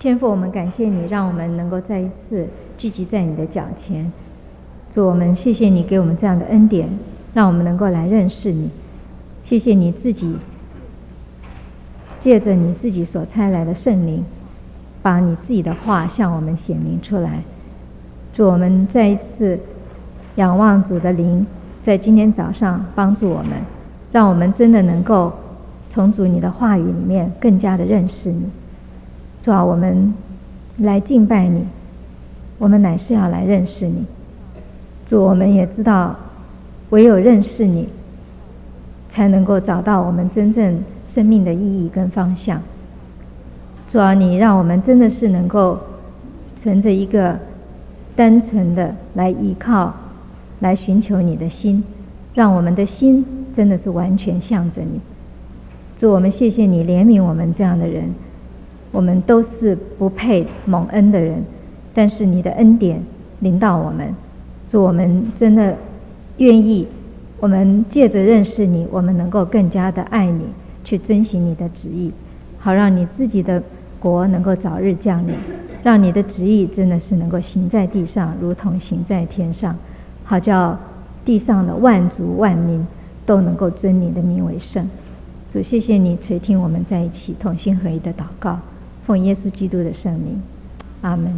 天父，我们感谢你，让我们能够再一次聚集在你的脚前。主，我们谢谢你给我们这样的恩典，让我们能够来认识你。谢谢你自己借着你自己所差来的圣灵，把你自己的话向我们显明出来。主，我们再一次仰望主的灵，在今天早上帮助我们，让我们真的能够从主你的话语里面更加的认识你。主啊，我们来敬拜你，我们乃是要来认识你。主，我们也知道唯有认识你，才能够找到我们真正生命的意义跟方向。主啊，你让我们真的是能够存着一个单纯的来依靠、来寻求你的心，让我们的心真的是完全向着你。主，我们谢谢你怜悯我们这样的人，我们都是不配蒙恩的人，但是你的恩典临到我们。主，我们真的愿意，我们借着认识你，我们能够更加的爱你，去遵行你的旨意，好让你自己的国能够早日降临，让你的旨意真的是能够行在地上，如同行在天上，好叫地上的万族万民都能够尊你的名为圣。主，谢谢你垂听我们在一起同心合一的祷告，奉耶稣基督的圣名，阿门。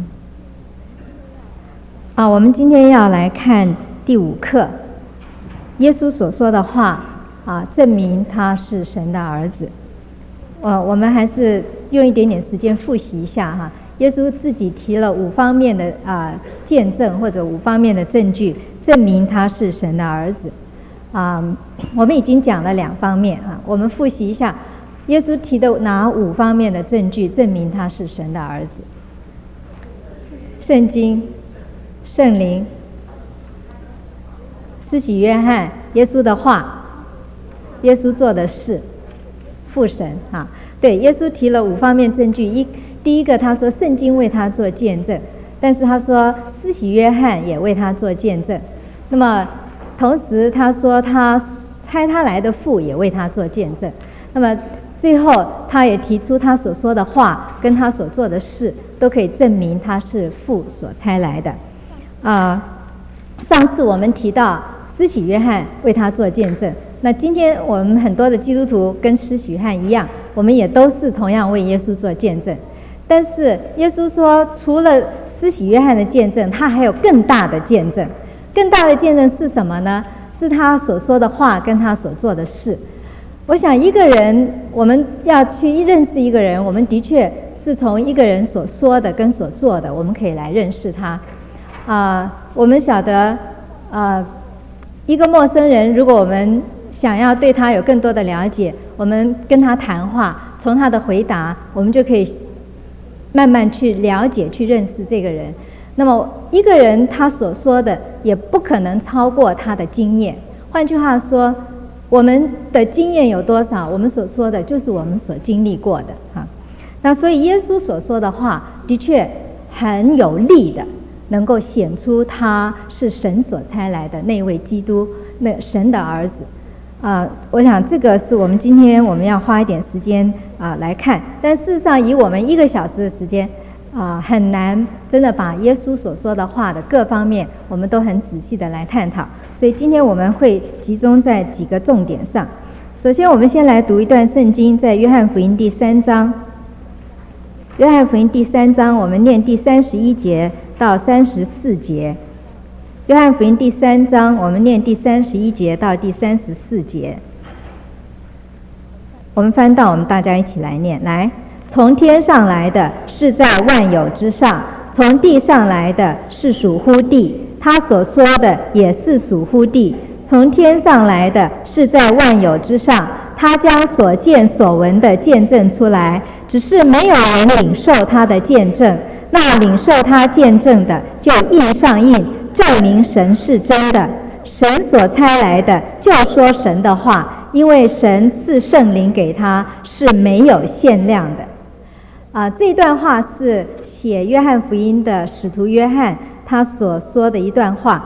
我们今天要来看第5课，耶稣所说的话证明他是神的儿子。我们还是用一点点时间复习一下耶稣自己提了5方面的见证或者5方面的证据，证明他是神的儿子。我们已经讲了2方面我们复习一下耶稣提的哪5方面的证据证明他是神的儿子。圣经、圣灵、施洗约翰、耶稣的话、耶稣做的事、父神对，耶稣提了5方面证据。第一个他说圣经为他做见证，但是他说施洗约翰也为他做见证。那么同时他说他差他来的父也为他做见证。那么最后他也提出他所说的话跟他所做的事都可以证明他是父所差来的。上次我们提到施洗约翰为他做见证，那今天我们很多的基督徒跟施洗约翰一样，我们也都是同样为耶稣做见证。但是耶稣说除了施洗约翰的见证，他还有更大的见证。更大的见证是什么呢？是他所说的话跟他所做的事。我想一个人，我们要去认识一个人，我们的确是从一个人所说的跟所做的，我们可以来认识他。我们晓得一个陌生人，如果我们想要对他有更多的了解，我们跟他谈话，从他的回答我们就可以慢慢去了解去认识这个人。那么一个人他所说的也不可能超过他的经验。换句话说，我们的经验有多少，我们所说的就是我们所经历过的那所以耶稣所说的话的确很有力的能够显出他是神所差来的那位基督，那神的儿子。我想这个是我们今天我们要花一点时间来看，但事实上以我们1个小时的时间很难真的把耶稣所说的话的各方面我们都很仔细的来探讨，所以今天我们会集中在几个重点上。首先我们先来读一段圣经，在约翰福音第3章。约翰福音第3章我们念第31节到34节。约翰福音第3章我们念第31节到第34节。我们翻到，我们大家一起来念。来，从天上来的是在万有之上，从地上来的是属乎地，他所说的也是属乎地。从天上来的是在万有之上，他将所见所闻的见证出来，只是没有人领受他的见证。那领受他见证的就印上印，证明神是真的。神所差来的就说神的话，因为神赐圣灵给他是没有限量的。这段话是写约翰福音的使徒约翰他所说的一段话。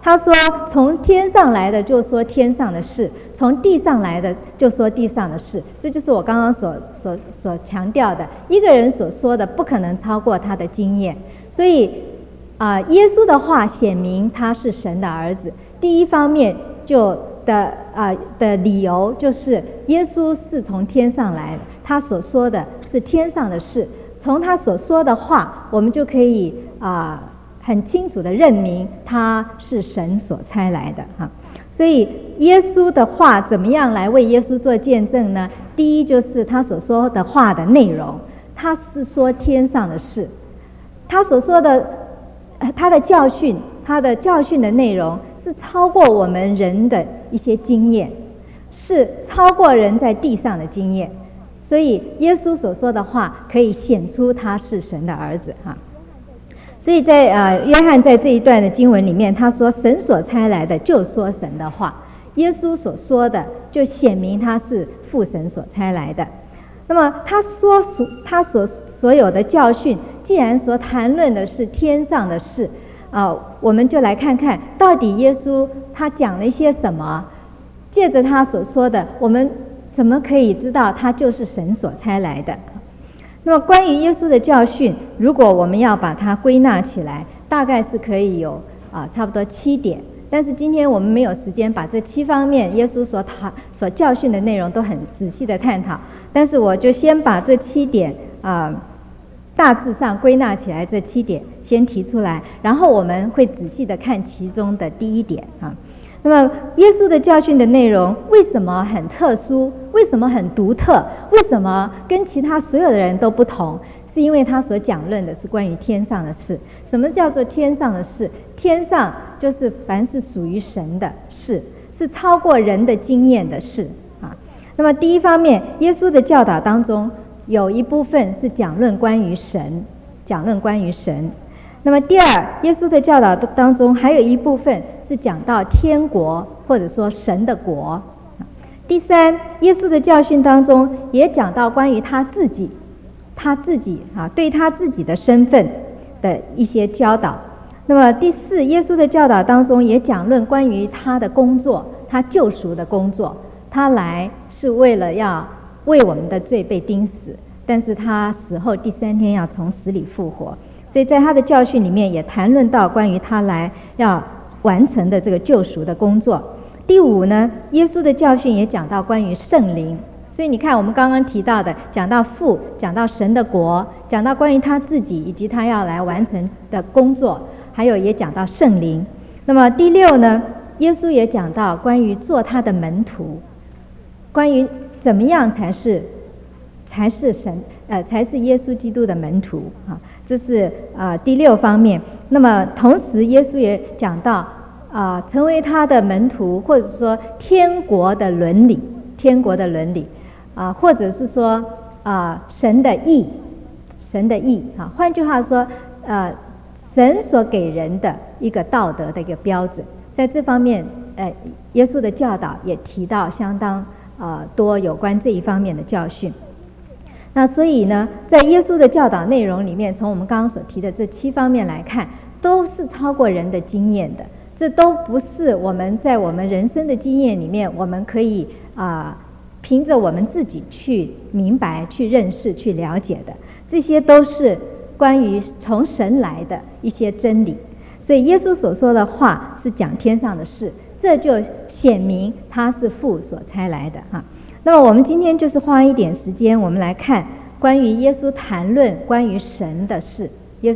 他说从天上来的就说天上的事，从地上来的就说地上的事。这就是我刚刚所强调的，一个人所说的不可能超过他的经验。所以耶稣的话显明他是神的儿子。第一方面的理由就是耶稣是从天上来的，他所说的是天上的事。从他所说的话，我们就可以很清楚地认明他是神所差来的哈。所以耶稣的话怎么样来为耶稣做见证呢？第一就是他所说的话的内容，他是说天上的事，他所说的他的教训的内容是超过我们人的一些经验，是超过人在地上的经验。所以耶稣所说的话可以显出他是神的儿子哈。所以在约翰在这一段的经文里面，他说神所差来的就说神的话，耶稣所说的就显明他是父神所差来的。那么他所有的教训，既然所谈论的是天上的事我们就来看看到底耶稣他讲了一些什么，借着他所说的，我们怎么可以知道他就是神所差来的。那么关于耶稣的教训，如果我们要把它归纳起来，大概是可以有差不多7点。但是今天我们没有时间把这7方面耶稣所教训的内容都很仔细的探讨，但是我就先把这7点大致上归纳起来，这7点先提出来，然后我们会仔细的看其中的第1点那么耶稣的教训的内容为什么很特殊，为什么很独特，为什么跟其他所有的人都不同，是因为他所讲论的是关于天上的事。什么叫做天上的事？天上就是凡是属于神的事，是超过人的经验的事那么第一方面，耶稣的教导当中有一部分是讲论关于神，那么第二，耶稣的教导当中还有一部分是讲到天国，或者说神的国。第三，耶稣的教训当中也讲到关于他自己对他自己的身份的一些教导。那么第四，耶稣的教导当中也讲论关于他的工作，他救赎的工作，他来是为了要为我们的罪被钉死，但是他死后第3天要从死里复活。所以在他的教训里面也谈论到关于他来要完成的这个救赎的工作。第5呢，耶稣的教训也讲到关于圣灵。所以你看我们刚刚提到的，讲到父，讲到神的国，讲到关于他自己以及他要来完成的工作，还有也讲到圣灵。那么第6呢，耶稣也讲到关于做他的门徒，关于怎么样才是耶稣基督的门徒这是第6方面。那么同时耶稣也讲到成为他的门徒，或者说天国的伦理或者是说神的义换句话说神所给人的一个道德的一个标准。在这方面耶稣的教导也提到相当多有关这一方面的教训。那所以呢，在耶稣的教导内容里面，从我们刚刚所提的这7方面来看，都是超过人的经验的。这都不是我们在我们人生的经验里面我们可以凭着我们自己去明白、去认识、去了解的。这些都是关于从神来的一些真理。所以耶稣所说的话是讲天上的事，这就显明他是父所差来的那么我们今天就是花一点时间，我们来看关于耶稣谈论关于神的事。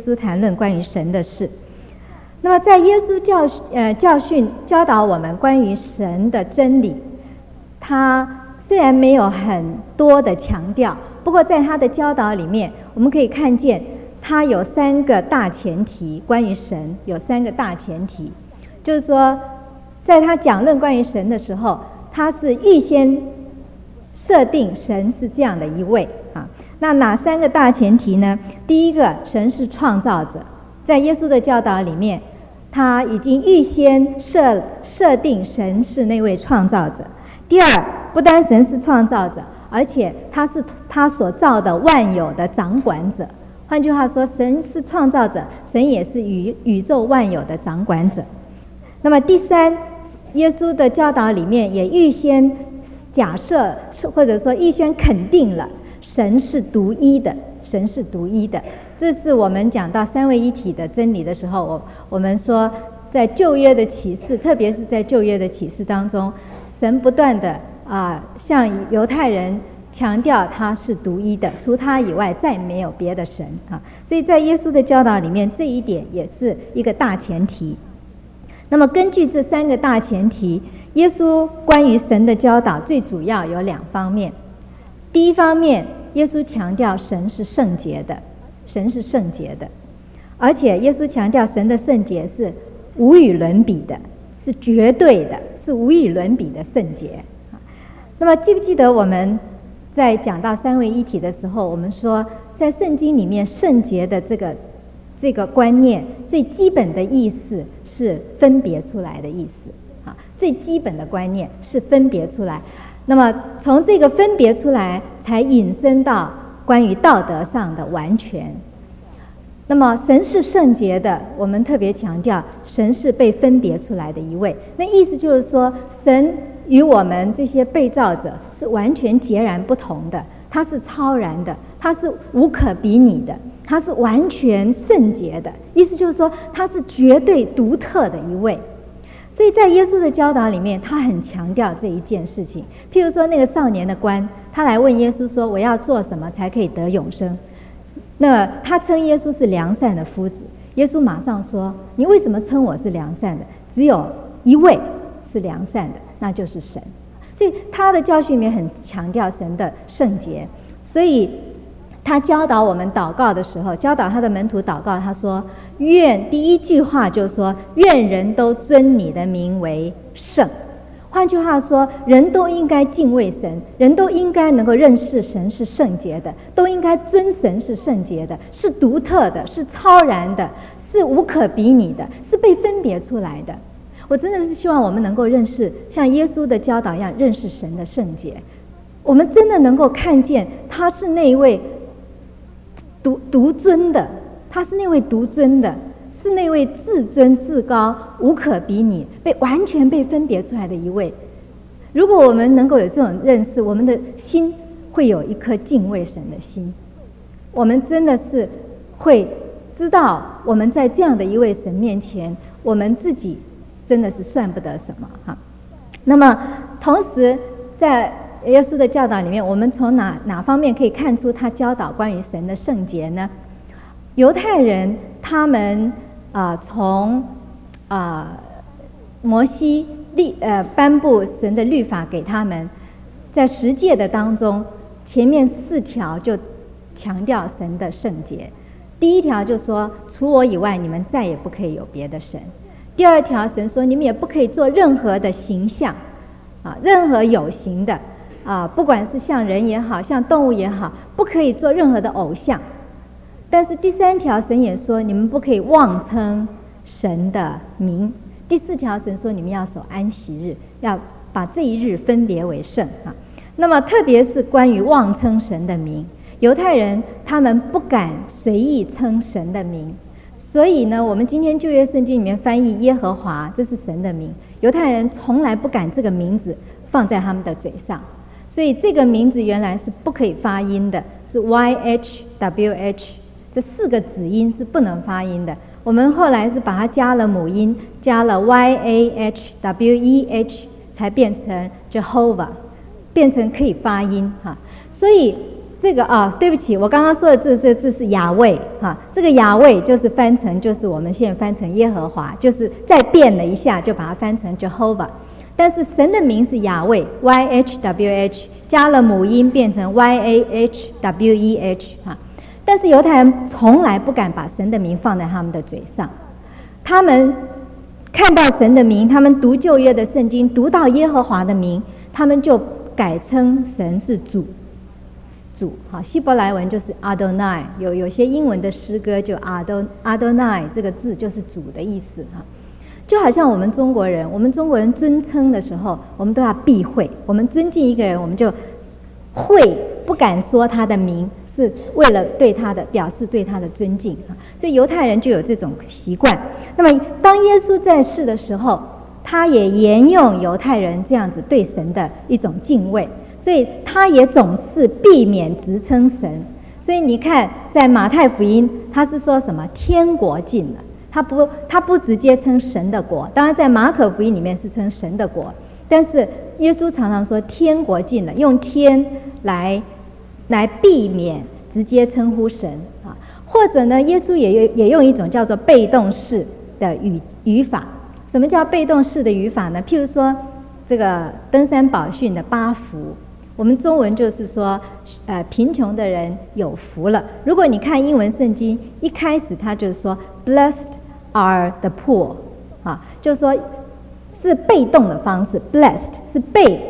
那么在耶稣教导我们关于神的真理，他虽然没有很多的强调，不过在他的教导里面，我们可以看见他有3个大前提。关于神有3个大前提，就是说在他讲论关于神的时候，他是预先设定神是这样的一位那哪3个大前提呢？第一个，神是创造者，在耶稣的教导里面，他已经预先设定神是那位创造者。第二，不单神是创造者，而且他是他所造的万有的掌管者。换句话说，神是创造者，神也是宇宙万有的掌管者。 那么第三，耶稣的教导里面也预先假设或者说预先肯定了神是独一的，神是独一的。这是我们讲到三位一体的真理的时候，我们说在旧约的启示，特别是在旧约的启示当中，神不断的向犹太人强调他是独一的，除他以外再没有别的神啊。所以在耶稣的教导里面，这一点也是一个大前提。那么根据这三个大前提，耶稣关于神的教导最主要有两方面。第一方面，耶稣强调神是圣洁的，神是圣洁的，而且耶稣强调神的圣洁是无与伦比的，是绝对的，是无与伦比的圣洁。那么记不记得我们在讲到三位一体的时候，我们说在圣经里面圣洁的这个观念最基本的意思是分别出来的意思啊，最基本的观念是分别出来。那么从这个分别出来，才引申到关于道德上的完全。那么神是圣洁的，我们特别强调神是被分别出来的一位。那意思就是说，神与我们这些被造者是完全截然不同的，他是超然的，他是无可比拟的，他是完全圣洁的，意思就是说他是绝对独特的一位。所以在耶稣的教导里面，他很强调这一件事情。譬如说那个少年的官，他来问耶稣说，我要做什么才可以得永生？那他称耶稣是良善的夫子，耶稣马上说，你为什么称我是良善的？只有一位是良善的，那就是神。所以他的教训里面很强调神的圣洁。所以他教导我们祷告的时候，教导他的门徒祷告，他说第一句话就说，愿人都尊你的名为圣。换句话说，人都应该敬畏神，人都应该能够认识神是圣洁的，都应该尊神是圣洁的，是独特的，是超然的，是无可比拟的，是被分别出来的。我真的是希望我们能够认识像耶稣的教导一样，认识神的圣洁。我们真的能够看见他是那一位独尊的，他是那位独尊的，是那位至尊至高无可比拟完全被分别出来的一位。如果我们能够有这种认识，我们的心会有一颗敬畏神的心，我们真的是会知道我们在这样的一位神面前，我们自己真的是算不得什么哈。那么同时在耶稣的教导里面，我们从哪方面可以看出他教导关于神的圣洁呢？犹太人他们从摩西颁布神的律法给他们，在十诫的当中，前面4条就强调神的圣洁。第1条就说，除我以外，你们再也不可以有别的神。第2条，神说，你们也不可以做任何的形象任何有形的不管是像人也好，像动物也好，不可以做任何的偶像。但是第3条，神也说，你们不可以妄称神的名。第4条，神说，你们要守安息日，要把这一日分别为圣那么特别是关于妄称神的名，犹太人他们不敢随意称神的名，所以呢，我们今天旧约圣经里面翻译耶和华，这是神的名，犹太人从来不敢这个名字放在他们的嘴上，所以这个名字原来是不可以发音的，是 YHWH， 这4个子音是不能发音的。我们后来是把它加了母音，加了 YAHWEH， 才变成 Jehovah， 变成可以发音所以这个对不起，我刚刚说的这字是雅卫这个雅卫就是翻成，就是我们现在翻成耶和华，就是再变了一下就把它翻成 Jehovah。但是神的名是雅卫 YHWH， 加了母音变成 YAHWEH 但是犹太人从来不敢把神的名放在他们的嘴上，他们看到神的名，他们读旧约的圣经，读到耶和华的名，他们就改称神是主希伯来文就是 Adonai， 有些英文的诗歌就 Adonai 这个字就是主的意思就好像我们中国人尊称的时候，我们都要避讳，我们尊敬一个人，我们就会不敢说他的名， 是为了表示对他的尊敬啊，所以犹太人就有这种习惯。那么当耶稣在世的时候，他也沿用犹太人这样子对神的一种敬畏，所以他也总是避免直称神。所以你看在马太福音他是说什么天国近了，他不直接称神的国，当然在马可福音里面是称神的国，但是耶稣常常说天国近了，用天来避免直接称呼神啊。或者呢，耶稣也用一种叫做被动式的语法。什么叫被动式的语法呢？譬如说这个登山宝训的8福，我们中文就是说贫穷的人有福了。如果你看英文圣经，一开始他就是说 Blessed are the poor 啊，就是说是被动的方式， blessed 是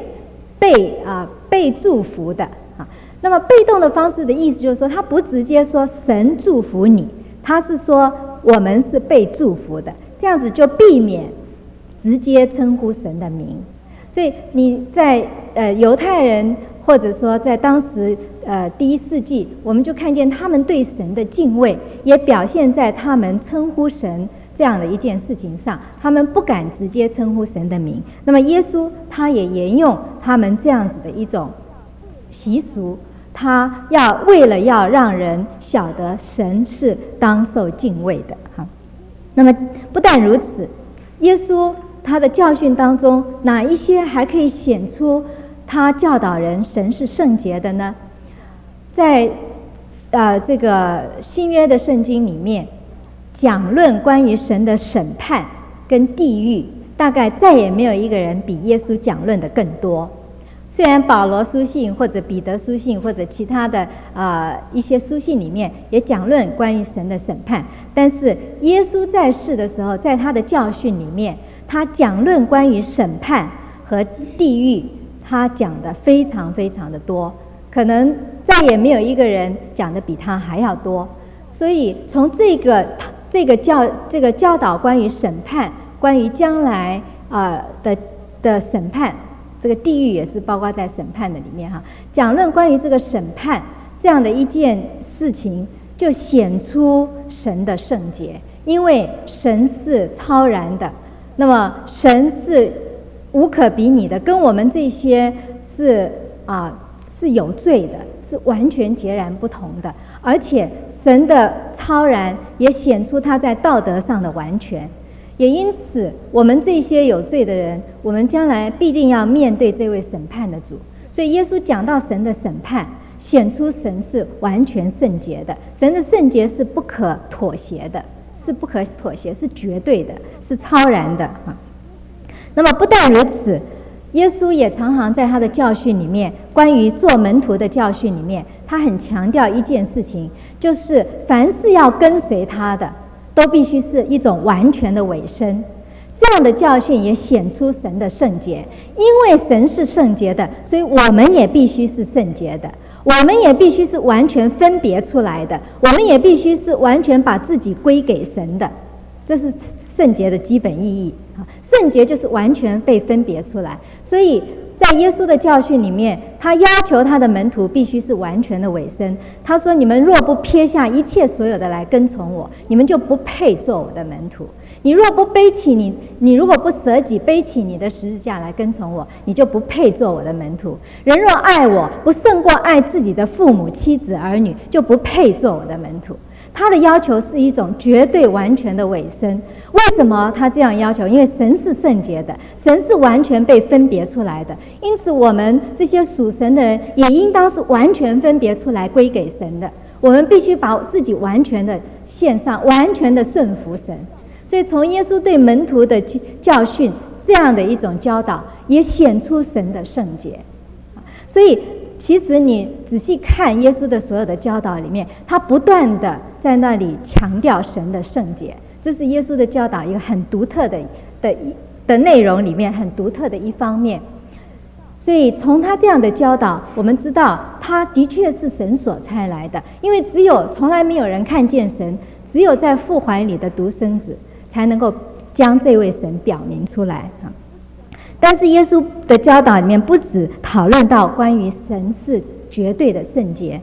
被祝福的啊。那么被动的方式的意思就是说，他不直接说神祝福你，他是说我们是被祝福的，这样子就避免直接称呼神的名。所以你在犹太人或者说在当时第1世纪，我们就看见他们对神的敬畏也表现在他们称呼神这样的一件事情上，他们不敢直接称呼神的名。那么耶稣他也沿用他们这样子的一种习俗，他为了要让人晓得神是当受敬畏的哈。那么不但如此，耶稣他的教训当中哪一些还可以显出他教导人神是圣洁的呢？在这个新约的圣经里面讲论关于神的审判跟地狱，大概再也没有一个人比耶稣讲论的更多。虽然保罗书信或者彼得书信或者其他的一些书信里面也讲论关于神的审判，但是耶稣在世的时候，在他的教训里面，他讲论关于审判和地狱，他讲的非常非常的多，可能再也没有一个人讲的比他还要多。所以从这个教导关于审判，关于将来的审判，这个地狱也是包括在审判的里面哈。讲论关于这个审判这样的一件事情，就显出神的圣洁，因为神是超然的，那么神是无可比拟的，跟我们这些是有罪的，是完全截然不同的。而且神的超然也显出他在道德上的完全，也因此我们这些有罪的人，我们将来必定要面对这位审判的主。所以耶稣讲到神的审判，显出神是完全圣洁的，神的圣洁是不可妥协的，是绝对的，是超然的啊。那么不但如此，耶稣也常常在他的教训里面，关于做门徒的教训里面，他很强调一件事情，就是凡是要跟随他的，都必须是一种完全的委身。这样的教训也显出神的圣洁，因为神是圣洁的，所以我们也必须是圣洁的，我们也必须是完全分别出来的，我们也必须是完全把自己归给神的，这是圣洁的基本意义。圣洁就是完全被分别出来，所以在耶稣的教训里面，他要求他的门徒必须是完全的委身。他说，你们若不撇下一切所有的来跟从我，你们就不配做我的门徒。你若不背起你如果不舍己背起你的十字架来跟从我，你就不配做我的门徒。人若爱我不胜过爱自己的父母妻子儿女，就不配做我的门徒。他的要求是一种绝对完全的委身。为什么他这样要求？因为神是圣洁的，神是完全被分别出来的，因此我们这些属神的人也应当是完全分别出来归给神的。我们必须把自己完全的献上，完全的顺服神。所以从耶稣对门徒的教训这样的一种教导，也显出神的圣洁。所以其实你仔细看耶稣的所有的教导里面，他不断的在那里强调神的圣洁，这是耶稣的教导一个很独特的内容里面很独特的一方面。所以从他这样的教导，我们知道他的确是神所差来的，因为从来没有人看见神，只有在父怀里的独生子才能够将这位神表明出来。但是耶稣的教导里面不只讨论到关于神是绝对的圣洁，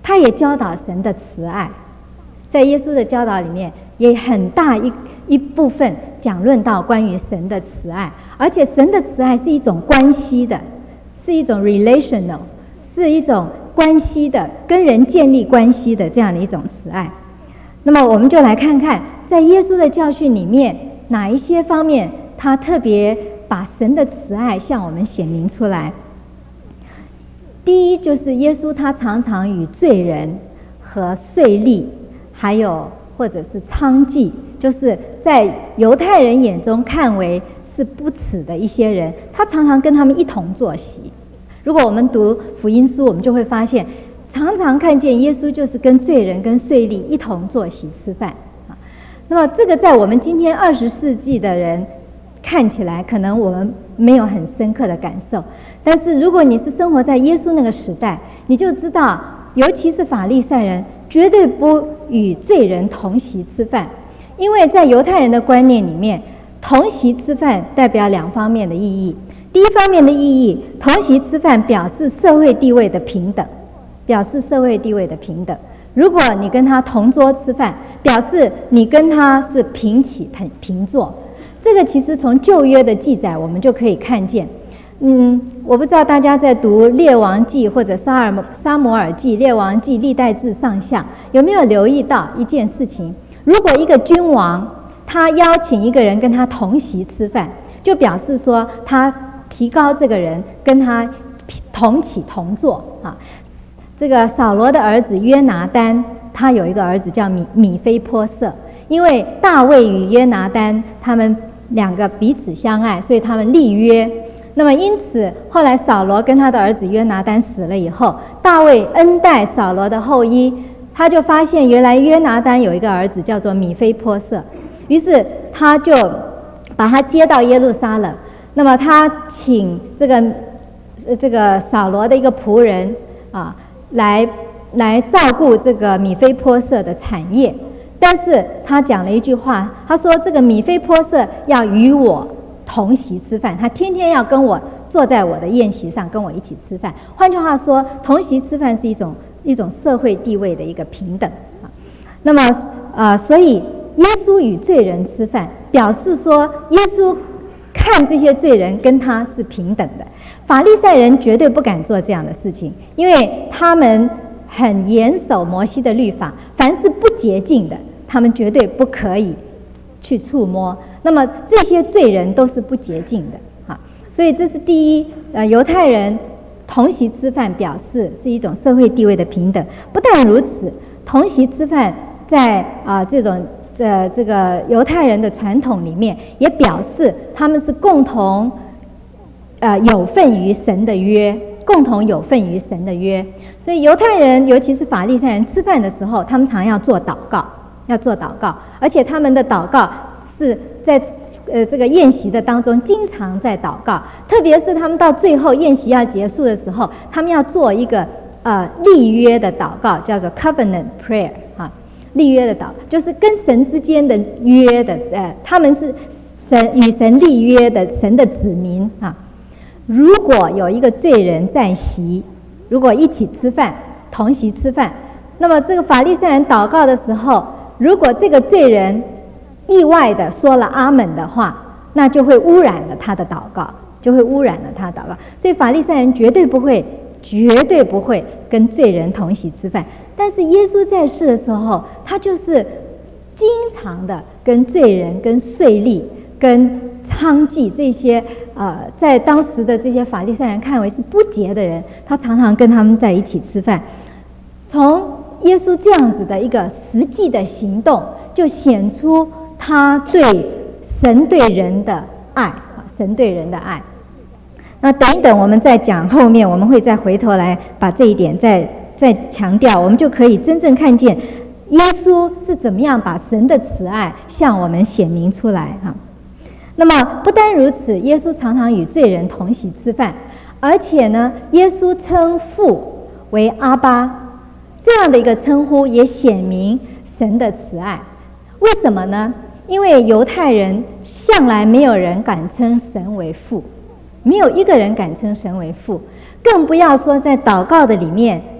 他也教导神的慈爱。在耶稣的教导里面，也很大一部分讲论到关于神的慈爱，而且神的慈爱是一种关系的，是一种 relational， 是一种关系的，跟人建立关系的这样的一种慈爱。那么我们就来看看，在耶稣的教训里面，哪一些方面他特别把神的慈爱向我们显明出来。第一，就是耶稣他常常与罪人和税吏还有或者是娼妓，就是在犹太人眼中看为是不耻的一些人，他常常跟他们一同坐席。如果我们读福音书，我们就会发现常常看见耶稣就是跟罪人跟税吏一同坐席吃饭。那么这个在我们今天20世纪的人看起来可能我们没有很深刻的感受，但是如果你是生活在耶稣那个时代，你就知道，尤其是法利赛人绝对不与罪人同席吃饭，因为在犹太人的观念里面，同席吃饭代表2方面的意义。第一方面的意义，同席吃饭表示社会地位的平等，表示社会地位的平等。如果你跟他同桌吃饭，表示你跟他是平起平坐。这个其实从旧约的记载我们就可以看见。我不知道大家在读列王记或者撒母耳记、列王记、历代志上下有没有留意到一件事情，如果一个君王他邀请一个人跟他同席吃饭，就表示说他提高这个人跟他同起同坐啊。这个扫罗的儿子约拿单，他有一个儿子叫米非波设，因为大卫与约拿单他们2个彼此相爱，所以他们立约。那么因此后来扫罗跟他的儿子约拿单死了以后，大卫恩待扫罗的后裔，他就发现原来约拿单有一个儿子叫做米非波设，于是他就把他接到耶路撒冷。那么他请这个扫罗的一个仆人啊来照顾这个米非波设的产业，但是他讲了一句话，他说这个米非波设要与我同席吃饭，他天天要跟我坐在我的宴席上跟我一起吃饭。换句话说，同席吃饭是一种社会地位的一个平等啊。那么所以耶稣与罪人吃饭，表示说耶稣看这些罪人跟他是平等的。法利赛人绝对不敢做这样的事情，因为他们很严守摩西的律法，凡是不洁净的他们绝对不可以去触摸。那么这些罪人都是不洁净的啊，所以这是第一。犹太人同席吃饭表示是一种社会地位的平等。不但如此，同席吃饭在这个犹太人的传统里面，也表示他们是共同有份于神的约，共同有份于神的约。所以犹太人尤其是法利赛人吃饭的时候，他们常要做祷告，而且他们的祷告是在这个宴席的当中经常在祷告，特别是他们到最后宴席要结束的时候，他们要做一个立约的祷告，叫做 covenant prayer 啊，立约的祷，就是跟神之间的约的他们是与神立约的神的子民啊。如果有一个罪人在席，如果一起吃饭，同席吃饭，那么这个法利赛人祷告的时候，如果这个罪人意外的说了阿们的话，那就会污染了他的祷告，所以法利赛人绝对不会跟罪人同席吃饭。但是耶稣在世的时候，他就是经常的跟罪人、跟税吏、跟娼妓这些在当时的这些法利赛人看为是不洁的人，他常常跟他们在一起吃饭。从耶稣这样子的一个实际的行动，就显出他对神对人的爱，神对人的爱。那等一等，我们再讲后面，我们会再回头来把这一点再强调，我们就可以真正看见耶稣是怎么样把神的慈爱向我们显明出来哈。那么不单如此，耶稣常常与罪人同席吃饭，而且呢，耶稣称父为阿爸，这样的一个称呼也显明神的慈爱。为什么呢？因为犹太人向来没有人敢称神为父，没有一个人敢称神为父，更不要说在祷告的里面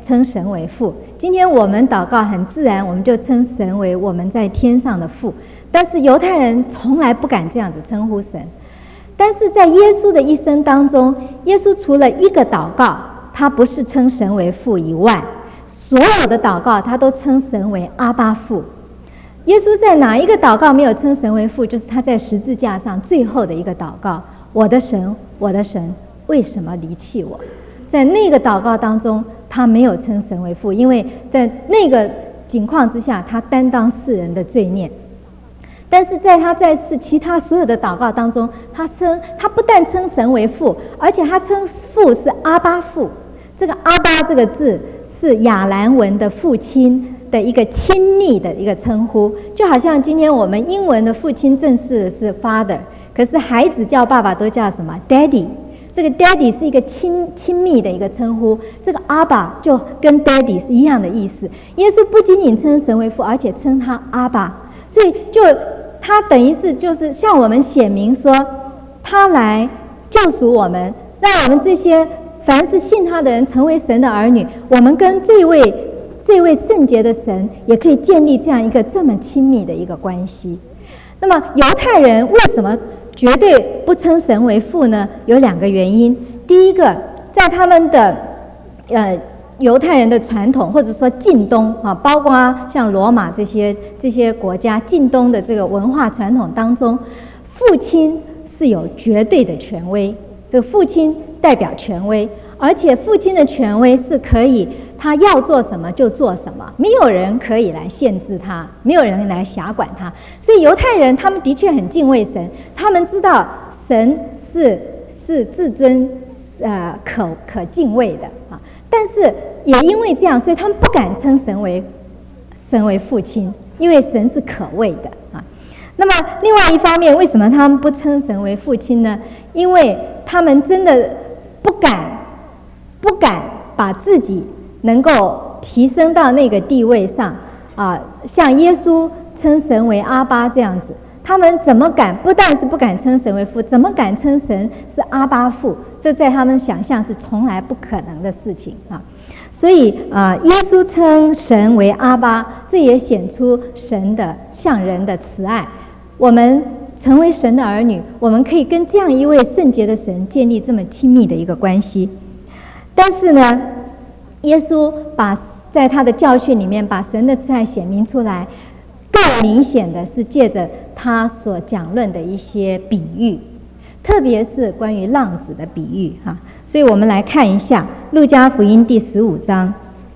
称神为父。今天我们祷告很自然，我们就称神为我们在天上的父，但是犹太人从来不敢这样子称呼神。但是在耶稣的一生当中，耶稣除了一个祷告他不是称神为父以外，所有的祷告他都称神为阿爸父。耶稣在哪一个祷告没有称神为父？就是他在十字架上最后的一个祷告，我的神，我的神，为什么离弃我？在那个祷告当中他没有称神为父，因为在那个情况之下他担当世人的罪孽。但是在他在世其他所有的祷告当中，他不但称神为父，而且他称父是阿爸父。这个阿爸这个字是亚兰文的父亲的一个亲密的一个称呼，就好像今天我们英文的父亲正式的是 father， 可是孩子叫爸爸都叫什么 daddy。 这个 daddy 是一个亲密的一个称呼，这个阿爸就跟 daddy 是一样的意思。耶稣不仅仅称神为父，而且称他阿爸，所以他等于是就是向我们显明说，他来救赎我们，让我们这些凡是信他的人成为神的儿女，我们跟这位圣洁的神也可以建立这样一个这么亲密的一个关系。那么犹太人为什么绝对不称神为父呢？有两个原因。第一个，在他们的犹太人的传统，或者说近东啊，包括像罗马这些国家近东的这个文化传统当中，父亲是有绝对的权威，这个父亲代表权威，而且父亲的权威是可以他要做什么就做什么，没有人可以来限制他，没有人来辖管他。所以犹太人他们的确很敬畏神，他们知道神是至尊可敬畏的啊。但是也因为这样，所以他们不敢称神为父亲，因为神是可畏的啊。那么另外一方面，为什么他们不称神为父亲呢？因为他们真的不敢把自己能够提升到那个地位上啊，像耶稣称神为阿爸这样子，他们怎么敢？不但是不敢称神为父，怎么敢称神是阿爸父？这在他们想象是从来不可能的事情啊。所以耶稣称神为阿爸，这也显出神的向人的慈爱。我们成为神的儿女，我们可以跟这样一位圣洁的神建立这么亲密的一个关系。但是呢，耶稣在他的教训里面把神的慈爱显明出来，更明显的是借着他所讲论的一些比喻，特别是关于浪子的比喻哈。所以我们来看一下路加福音第15章。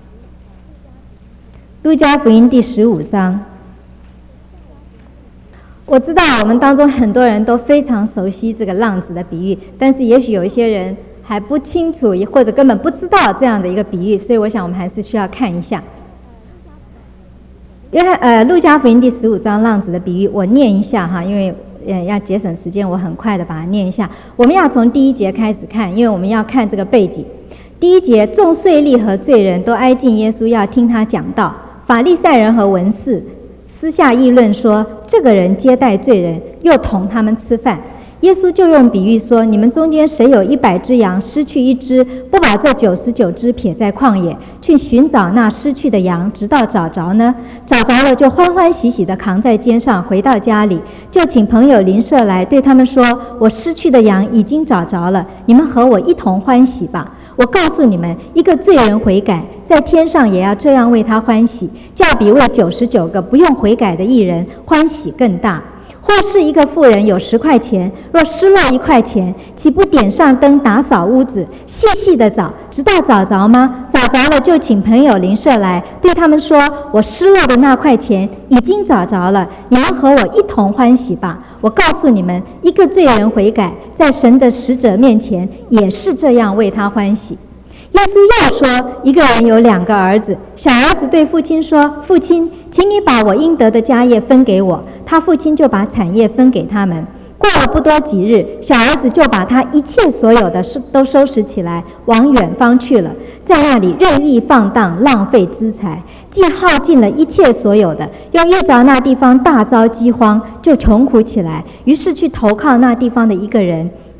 路加福音第15章，我知道我们当中很多人都非常熟悉这个浪子的比喻，但是也许有一些人还不清楚，或者根本不知道这样的一个比喻，所以我想我们还是需要看一下。路加福音第15章浪子的比喻，我念一下哈，因为要节省时间，我很快的把它念一下。我们要从第1节开始看，因为我们要看这个背景。第1节，众税吏和罪人都挨近耶稣，要听他讲道。法利赛人和文士私下议论说，这个人接待罪人，又同他们吃饭。耶稣就用比喻说，你们中间谁有100只羊，失去1只，不把这99只撇在旷野，去寻找那失去的羊，直到找着呢？找着了，就欢欢喜喜地扛在肩上，回到家里，就请朋友邻舍来，对他们说，我失去的羊已经找着了，你们和我一同欢喜吧。我告诉你们，一个罪人悔改，在天上也要这样为他欢喜，较比为99个不用悔改的义人欢喜更大。或是一个妇人有10块钱，若失落1块钱，岂不点上灯打扫屋子，细细的找，直到找着吗？找着了，就请朋友邻舍来，对他们说，我失落的那块钱已经找着了，你们和我一同欢喜吧。我告诉你们，一个罪人悔改，在神的使者面前也是这样为他欢喜。耶稣又说，一个人有2个儿子，小儿子对父亲说，父亲，请你把我应得的家业分给我。他父亲就把产业分给他们。过了不多几日，小儿子就把他一切所有的都收拾起来，往远方去了，在那里任意放荡，浪费资财，既耗尽了一切所有的，又遇着那地方大遭饥荒，就穷苦起来，于是去投靠那地方的一个人。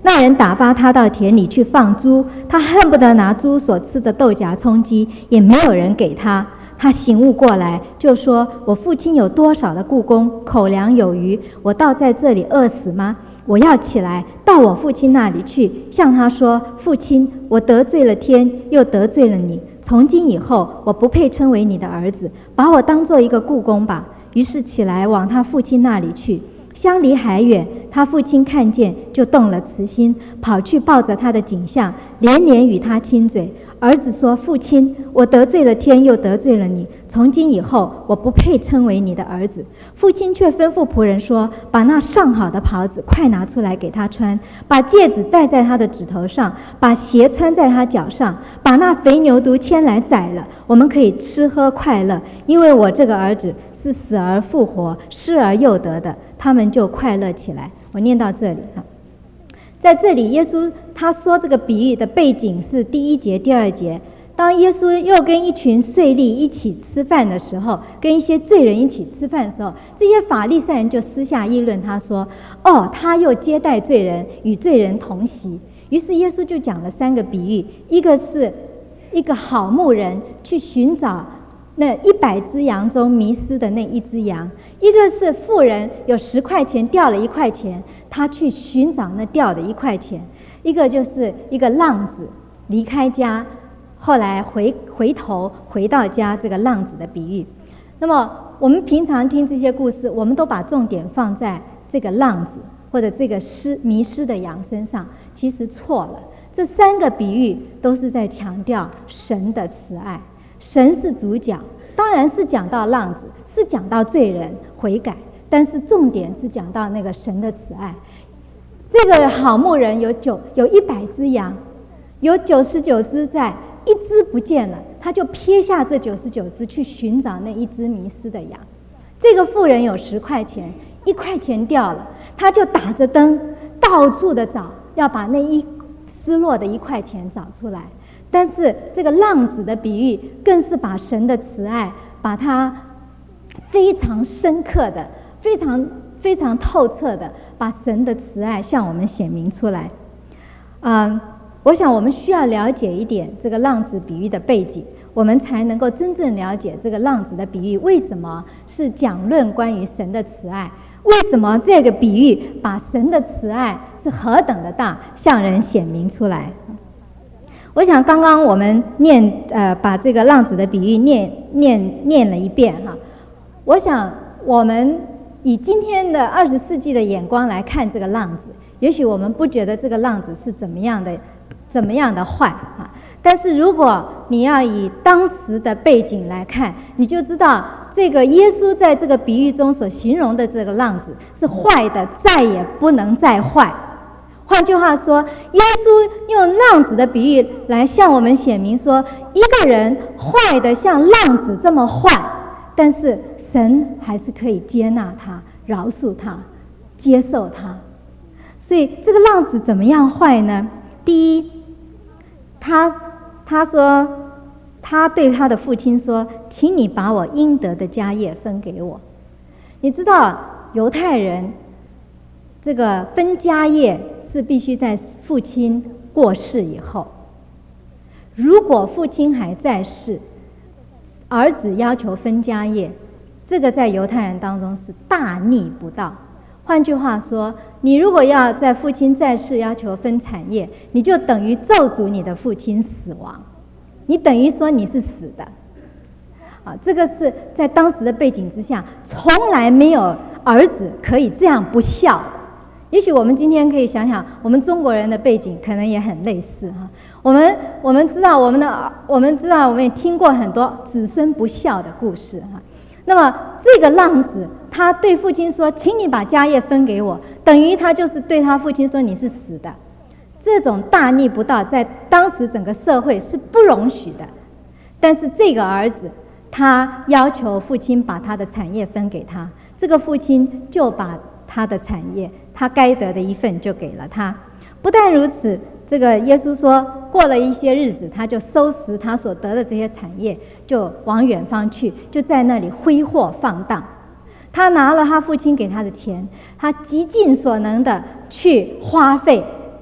那人打发他到田里去放猪，他恨不得拿猪所吃的豆荚充饥，也没有人给他。他醒悟过来，就说：我父亲有多少的雇工，口粮有余，我倒在这里饿死吗？我要起来到我父亲那里去，向他说：父亲，我得罪了天，又得罪了你，从今以后我不配称为你的儿子，把我当做一个雇工吧。于是起来往他父亲那里去，相离还远，他父亲看见，就动了慈心，跑去抱着他的颈项，连连与他亲嘴。儿子说：父亲，我得罪了天，又得罪了你，从今以后我不配称为你的儿子。父亲却吩咐仆人说：把那上好的袍子快拿出来给他穿，把戒指戴在他的指头上，把鞋穿在他脚上，把那肥牛犊牵来宰了，我们可以吃喝快乐，因为我这个儿子是死而复活，失而又得的。他们就快乐起来。我念到这里哈。在这里，耶稣他说这个比喻的背景是第1节、第2节。当耶稣又跟一群税吏一起吃饭的时候，跟一些罪人一起吃饭的时候，这些法利赛人就私下议论他说：哦，他又接待罪人，与罪人同席。于是耶稣就讲了3个比喻，一个是一个好牧人去寻找那100只羊中迷失的那1只羊，一个是富人有10块钱掉了1块钱，他去寻找那掉的1块钱，一个就是一个浪子离开家，后来回头回到家，这个浪子的比喻。那么我们平常听这些故事，我们都把重点放在这个浪子或者这个迷失的羊身上，其实错了。这3个比喻都是在强调神的慈爱，神是主角，当然是讲到浪子，是讲到罪人悔改，但是重点是讲到那个神的慈爱。这个好牧人有100只羊，有99只在，1只不见了，他就撇下这99只去寻找那1只迷失的羊。这个妇人有10块钱，1块钱掉了，他就打着灯到处的找，要把那失落的1块钱找出来。但是这个浪子的比喻更是把神的慈爱，把它非常深刻的、非常透彻的把神的慈爱向我们显明出来。我想我们需要了解一点这个浪子比喻的背景，我们才能够真正了解这个浪子的比喻为什么是讲论关于神的慈爱，为什么这个比喻把神的慈爱是何等的大向人显明出来。我想刚刚我们把这个浪子的比喻念了一遍哈。我想我们以今天的20世纪的眼光来看这个浪子，也许我们不觉得这个浪子是怎么样的坏啊，但是如果你要以当时的背景来看，你就知道这个耶稣在这个比喻中所形容的这个浪子是坏的，再也不能再坏。换句话说，耶稣用浪子的比喻来向我们显明说，一个人坏的像浪子这么坏，但是神还是可以接纳他、饶恕他、接受他。所以这个浪子怎么样坏呢？第一，他说，他对他的父亲说：请你把我应得的家业分给我。你知道犹太人这个分家业是必须在父亲过世以后，如果父亲还在世，儿子要求分家业，这个在犹太人当中是大逆不道。换句话说，你如果要在父亲在世要求分产业，你就等于咒诅你的父亲死亡，你等于说你是死的。这个是在当时的背景之下，从来没有儿子可以这样不孝的。也许我们今天可以想想，我们中国人的背景可能也很类似哈。我们知道我们也听过很多子孙不孝的故事哈。那么这个浪子他对父亲说：请你把家业分给我，等于他就是对他父亲说你是死的。这种大逆不道在当时整个社会是不容许的。但是这个儿子他要求父亲把他的产业分给他，这个父亲就把他的产业，他该得的一份就给了他。不但如此，这个耶稣说，过了一些日子，他就收拾他所得的这些产业，就往远方去，就在那里挥霍放荡。他拿了他父亲给他的钱，他极尽所能的去花费，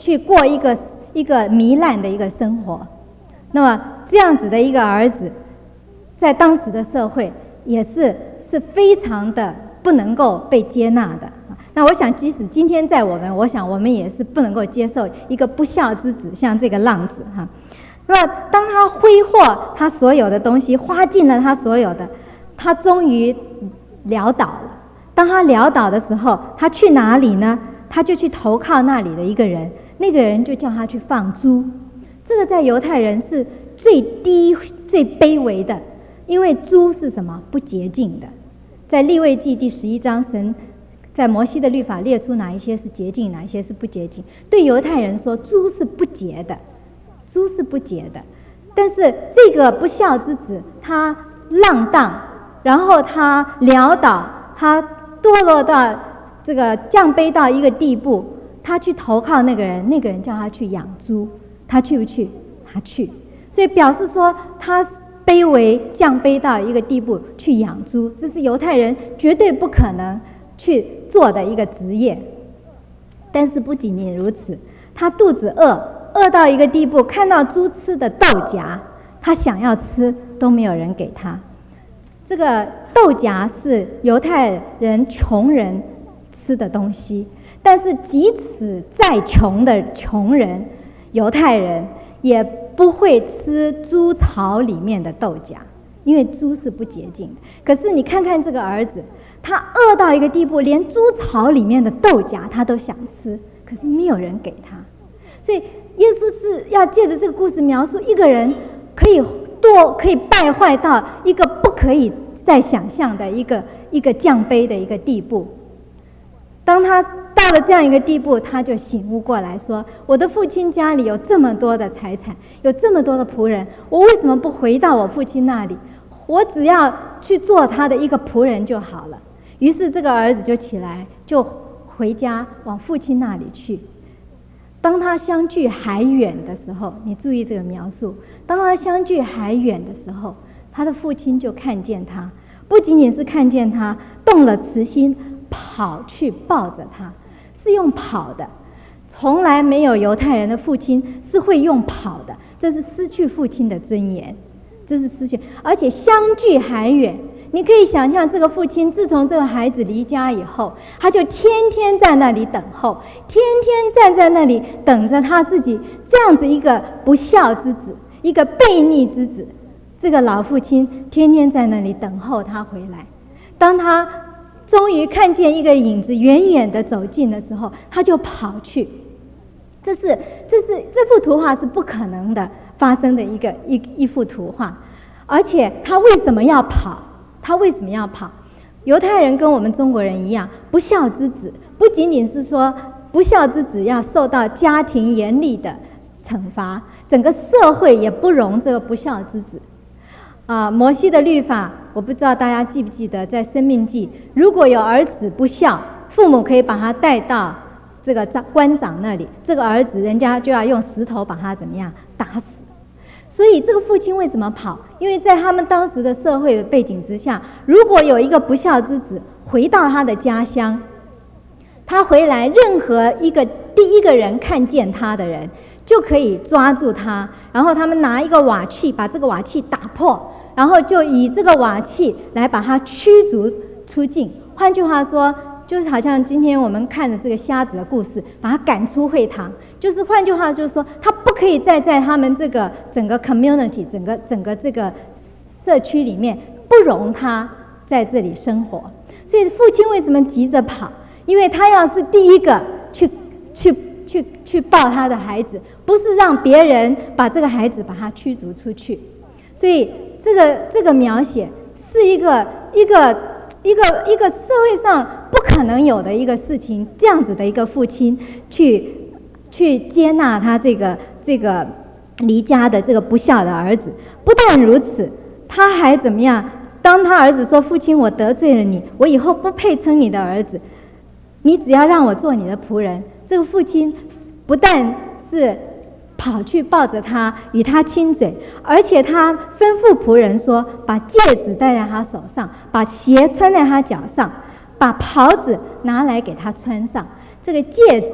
去过一个糜烂的一个生活。那么这样子的一个儿子，在当时的社会也是非常的不能够被接纳的。那我想，即使今天在我想我们也是不能够接受一个不孝之子，像这个浪子哈。那么当他挥霍他所有的东西，花尽了他所有的，他终于潦倒了。当他潦倒的时候，他去哪里呢？他就去投靠那里的一个人，那个人就叫他去放猪。这个在犹太人是最低最卑微的，因为猪是什么？不洁净的。在利未记第11章，神在摩西的律法列出哪一些是洁净，哪一些是不洁净。对犹太人说，猪是不洁的，猪是不洁的。但是这个不孝之子，他浪荡，然后他潦倒，他堕落到这个降卑到一个地步，他去投靠那个人，那个人叫他去养猪，他去不去？他去。所以表示说他卑微降卑到一个地步去养猪，这是犹太人绝对不可能去做的一个职业。但是不仅仅如此，他肚子饿到一个地步，看到猪吃的豆荚，他想要吃都没有人给他。这个豆荚是犹太人穷人吃的东西，但是即使再穷的穷人，犹太人也不会吃猪槽里面的豆荚，因为猪是不洁净的。可是你看看这个儿子，他饿到一个地步，连猪槽里面的豆荚他都想吃，可是没有人给他。所以耶稣是要借着这个故事描述一个人可以败坏到一个不可以再想象的一个降卑的一个地步。当他到了这样一个地步，他就醒悟过来说，我的父亲家里有这么多的财产，有这么多的仆人，我为什么不回到我父亲那里？我只要去做他的一个仆人就好了。于是这个儿子就起来，就回家往父亲那里去。当他相距还远的时候，你注意这个描述，当他相距还远的时候，他的父亲就看见他，不仅仅是看见他，动了慈心，跑去抱着他，是用跑的。从来没有犹太人的父亲是会用跑的，这是失去父亲的尊严，这是失去，而且相距还远。你可以想象，这个父亲自从这个孩子离家以后，他就天天在那里等候，天天站在那里等着他自己这样子一个不孝之子，一个悖逆之子。这个老父亲天天在那里等候他回来。当他终于看见一个影子远远的走近的时候，他就跑去。这幅图画是不可能的发生的一幅图画。而且他为什么要跑？他为什么要跑？犹太人跟我们中国人一样，不孝之子不仅仅是说不孝之子要受到家庭严厉的惩罚，整个社会也不容这个不孝之子。摩西的律法，我不知道大家记不记得，在申命记，如果有儿子不孝，父母可以把他带到这个官长那里，这个儿子人家就要用石头把他怎么样打死。所以这个父亲为什么跑？因为在他们当时的社会的背景之下，如果有一个不孝之子回到他的家乡，他回来，任何第一个人看见他的人就可以抓住他，然后他们拿一个瓦器把这个瓦器打破，然后就以这个瓦器来把他驱逐出境。换句话说，就是好像今天我们看的这个瞎子的故事，把他赶出会堂，就是换句话就是说，他不可以再在他们这个整个 community 整个这个社区里面不容他在这里生活。所以父亲为什么急着跑？因为他要是第一个去抱他的孩子，不是让别人把这个孩子把他驱逐出去。所以这个描写是一个社会上不可能有的一个事情，这样子的一个父亲去接纳他这个离家的这个不孝的儿子。不但如此，他还怎么样？当他儿子说：“父亲，我得罪了你，我以后不配称你的儿子，你只要让我做你的仆人。”这个父亲不但是跑去抱着他与他亲嘴，而且他吩咐仆人说：“把戒指戴在他手上，把鞋穿在他脚上，把袍子拿来给他穿上。”这个戒指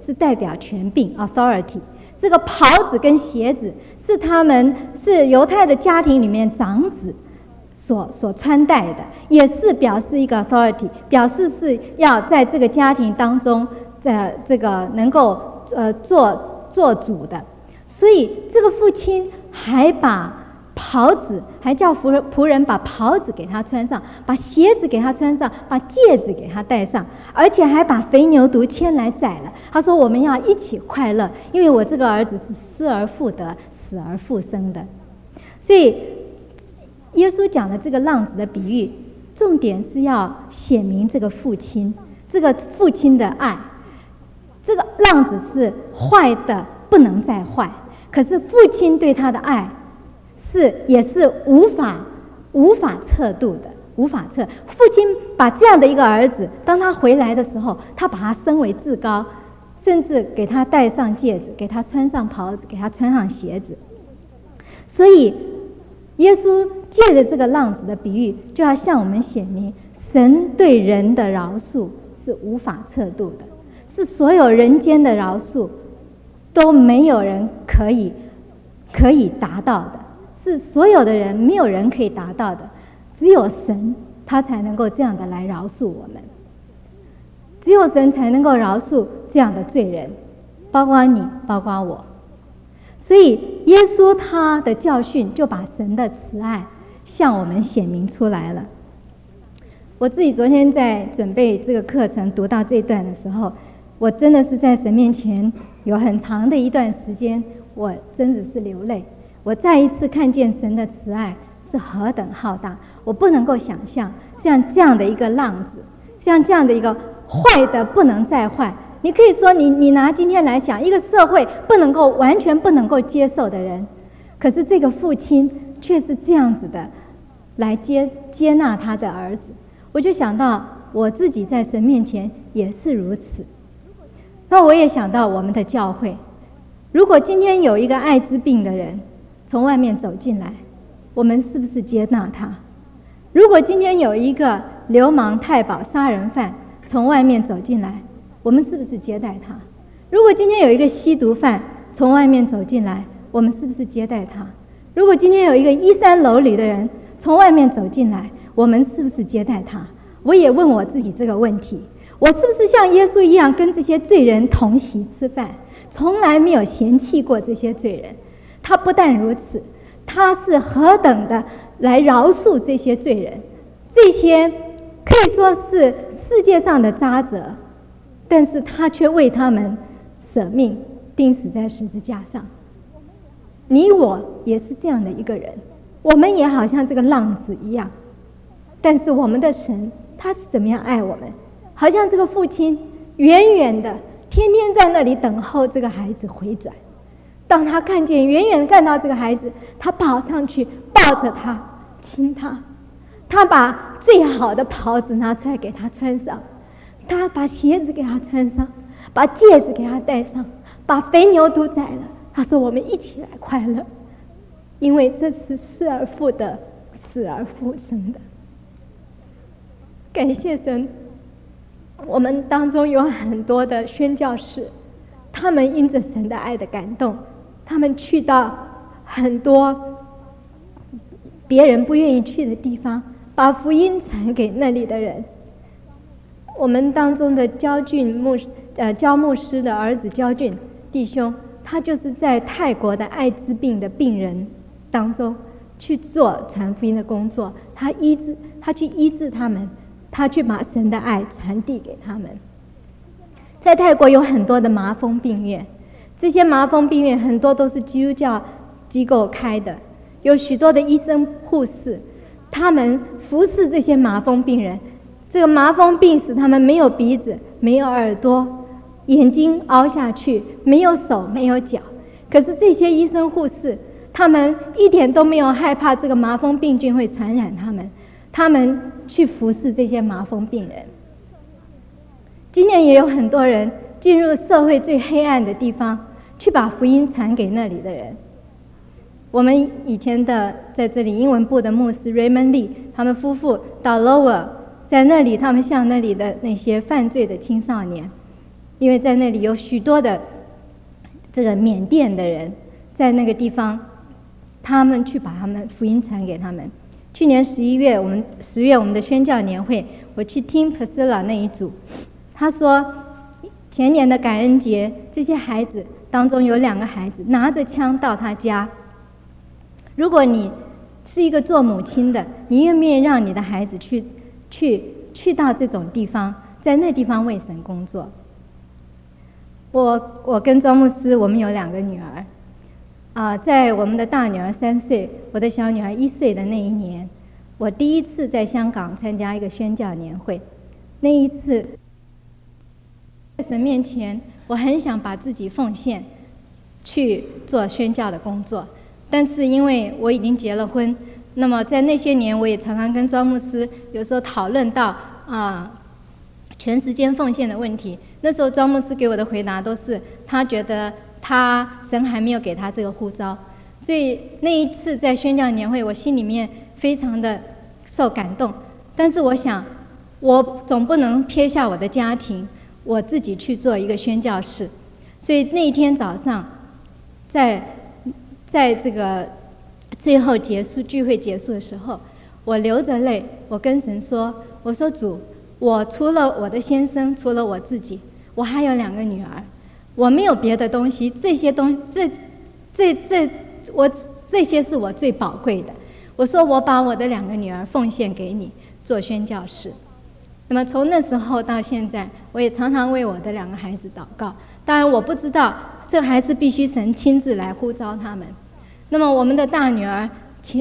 是代表权柄 authority， 这个袍子跟鞋子是犹太的家庭里面长子所穿戴的，也是表示一个 authority， 表示是要在这个家庭当中这个能够做主的。所以这个父亲还把袍子，还叫仆人把袍子给他穿上，把鞋子给他穿上，把戒指给他戴上，而且还把肥牛犊牵来宰了。他说我们要一起快乐，因为我这个儿子是失而复得，死而复生的。所以耶稣讲的这个浪子的比喻，重点是要显明这个父亲的爱。这个浪子是坏的不能再坏，可是父亲对他的爱也是无法测度的，无法测。父亲把这样的一个儿子，当他回来的时候，他把他升为至高，甚至给他戴上戒指，给他穿上袍子，给他穿上鞋子。所以耶稣借着这个浪子的比喻，就要向我们显明神对人的饶恕是无法测度的，是所有人间的饶恕都没有人可以达到的，是所有的人没有人可以达到的，只有神他才能够这样的来饶恕我们，只有神才能够饶恕这样的罪人，包括你，包括我。所以耶稣他的教训就把神的慈爱向我们显明出来了。我自己昨天在准备这个课程读到这一段的时候，我真的是在神面前有很长的一段时间，我真的是流泪。我再一次看见神的慈爱是何等浩大，我不能够想象像这样的一个浪子，像这样的一个坏的不能再坏。你可以说你拿今天来想，一个社会完全不能够接受的人，可是这个父亲却是这样子的来接纳他的儿子。我就想到我自己在神面前也是如此。那我也想到我们的教会，如果今天有一个艾滋病的人从外面走进来，我们是不是接纳他？如果今天有一个流氓太保杀人犯从外面走进来，我们是不是接待他？如果今天有一个吸毒犯从外面走进来，我们是不是接待他？如果今天有一个衣衫褴褛的人从外面走进来，我们是不是接待他？我也问我自己这个问题，我是不是像耶稣一样跟这些罪人同席吃饭，从来没有嫌弃过这些罪人？他不但如此，他是何等的来饶恕这些罪人，这些可以说是世界上的渣滓，但是他却为他们舍命钉死在十字架上。你我也是这样的一个人，我们也好像这个浪子一样，但是我们的神他是怎么样爱我们？好像这个父亲远远的天天在那里等候这个孩子回转，当他远远看到这个孩子，他跑上去抱着他亲他，他把最好的袍子拿出来给他穿上，他把鞋子给他穿上，把戒指给他戴上，把肥牛犊宰了。他说我们一起来快乐，因为这是失而复得，死而复生的。感谢神，我们当中有很多的宣教士，他们因着神的爱的感动，他们去到很多别人不愿意去的地方，把福音传给那里的人。我们当中的焦牧师的儿子焦俊弟兄，他就是在泰国的艾滋病的病人当中去做传福音的工作，他去医治他们，他去把神的爱传递给他们。在泰国有很多的麻风病院，这些麻风病院很多都是基督教机构开的，有许多的医生护士，他们服侍这些麻风病人。这个麻风病使他们没有鼻子，没有耳朵，眼睛凹下去，没有手，没有脚。可是这些医生护士，他们一点都没有害怕这个麻风病菌会传染他们，他们去服侍这些麻风病人。今年也有很多人进入社会最黑暗的地方，去把福音传给那里的人。我们以前的在这里英文部的牧师 Raymond Lee 他们夫妇到 Lower， 在那里他们向那里的那些犯罪的青少年， 因为在那里有许多的这个缅甸的人在那个地方，他们去把他们福音传给他们。去年10月我们的宣教年会，我去听 Priscilla 那一组，他说前年的感恩节，这些孩子当中有2个孩子拿着枪到他家。如果你是一个做母亲的，你愿不愿意让你的孩子去到这种地方，在那地方为神工作？我跟庄牧师，我们有2个女儿，在我们的大女儿3岁，我的小女儿1岁的那一年，我第一次在香港参加一个宣教年会。那一次在神面前，我很想把自己奉献去做宣教的工作，但是因为我已经结了婚，那么在那些年我也常常跟庄牧师有时候讨论到全时间奉献的问题。那时候庄牧师给我的回答都是他觉得神还没有给他这个呼召，所以那一次在宣教年会，我心里面非常的受感动。但是我想，我总不能撇下我的家庭，我自己去做一个宣教士。所以那一天早上，在这个最后聚会结束的时候，我流着泪，我跟神说：“我说主，我除了我的先生，除了我自己，我还有2个女儿，我没有别的东西，这些是我最宝贵的。我说我把我的2个女儿奉献给你做宣教士。”那么从那时候到现在，我也常常为我的2个孩子祷告。当然我不知道，这还是必须神亲自来呼召他们。那么我们的大女儿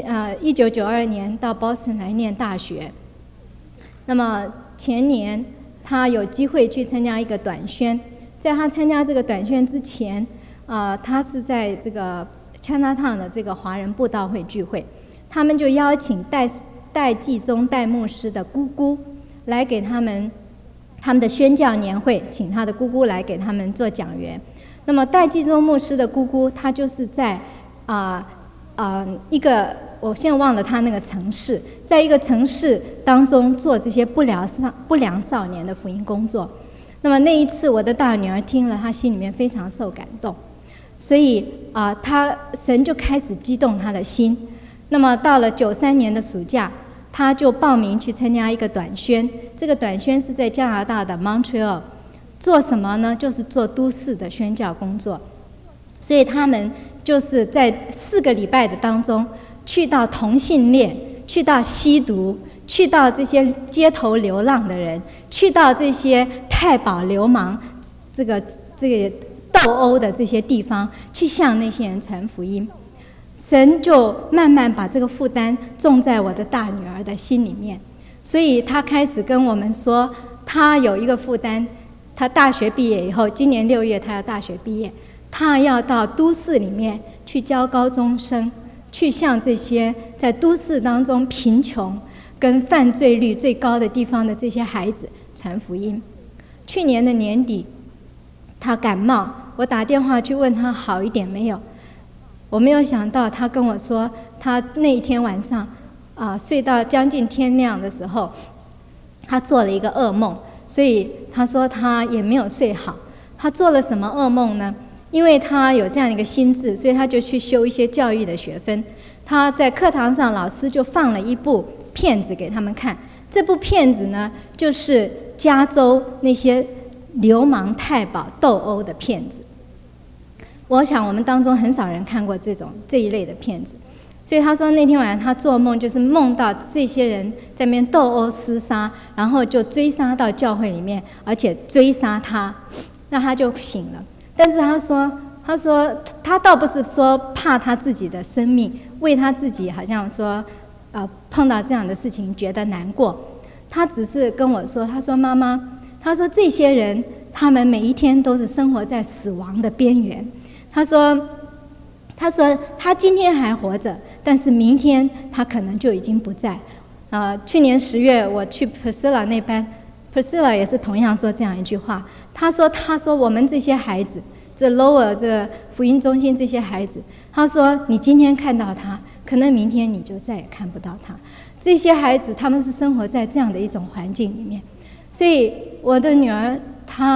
1992年到 Boston 来念大学，那么前年她有机会去参加一个短宣。在她参加这个短宣之前，她是在这个 Chinatown 的这个华人布道会聚会，他们就邀请戴继宗戴牧师的姑姑来给他们的宣教年会，请他的姑姑来给他们做讲员。那么戴继宗牧师的姑姑，她就是在一个我现在忘了他那个城市，在一个城市当中做这些不良少年的福音工作。那么那一次我的大女儿听了，她心里面非常受感动，所以神就开始激动她的心。那么到了93年的暑假，她就报名去参加一个短宣。这个短宣是在加拿大的 Montreal， 做什么呢？就是做都市的宣教工作。所以他们就是在4个礼拜的当中，去到同性恋，去到吸毒，去到这些街头流浪的人，去到这些太保流氓这个斗殴的这些地方，去向那些人传福音。神就慢慢把这个负担种在我的大女儿的心里面，所以她开始跟我们说，她有一个负担，她大学毕业以后，今年6月她要大学毕业，她要到都市里面去教高中生，去向这些在都市当中贫穷跟犯罪率最高的地方的这些孩子传福音。去年的年底，她感冒，我打电话去问她好一点没有。我没有想到，她跟我说，她那一天晚上睡到将近天亮的时候，她做了一个噩梦，所以她说她也没有睡好。她做了什么噩梦呢？因为她有这样一个心智，所以她就去修一些教育的学分。她在课堂上，老师就放了一部片子给他们看。这部片子呢，就是加州那些流氓太保斗殴的片子。我想我们当中很少人看过这一类的片子，所以他说那天晚上他做梦，就是梦到这些人在那边斗殴厮杀，然后就追杀到教会里面，而且追杀他，那他就醒了。但是他说他倒不是说怕他自己的生命，为他自己好像说碰到这样的事情觉得难过，他只是跟我说，他说妈妈，他说这些人他们每一天都是生活在死亡的边缘。他说他今天还活着，但是明天他可能就已经不在。去年10月我去 Priscilla 那班， Priscilla 也是同样说这样一句话。他说我们这些孩子，这 Lower 这福音中心这些孩子，他说你今天看到他，可能明天你就再也看不到他。这些孩子他们是生活在这样的一种环境里面，所以我的女儿她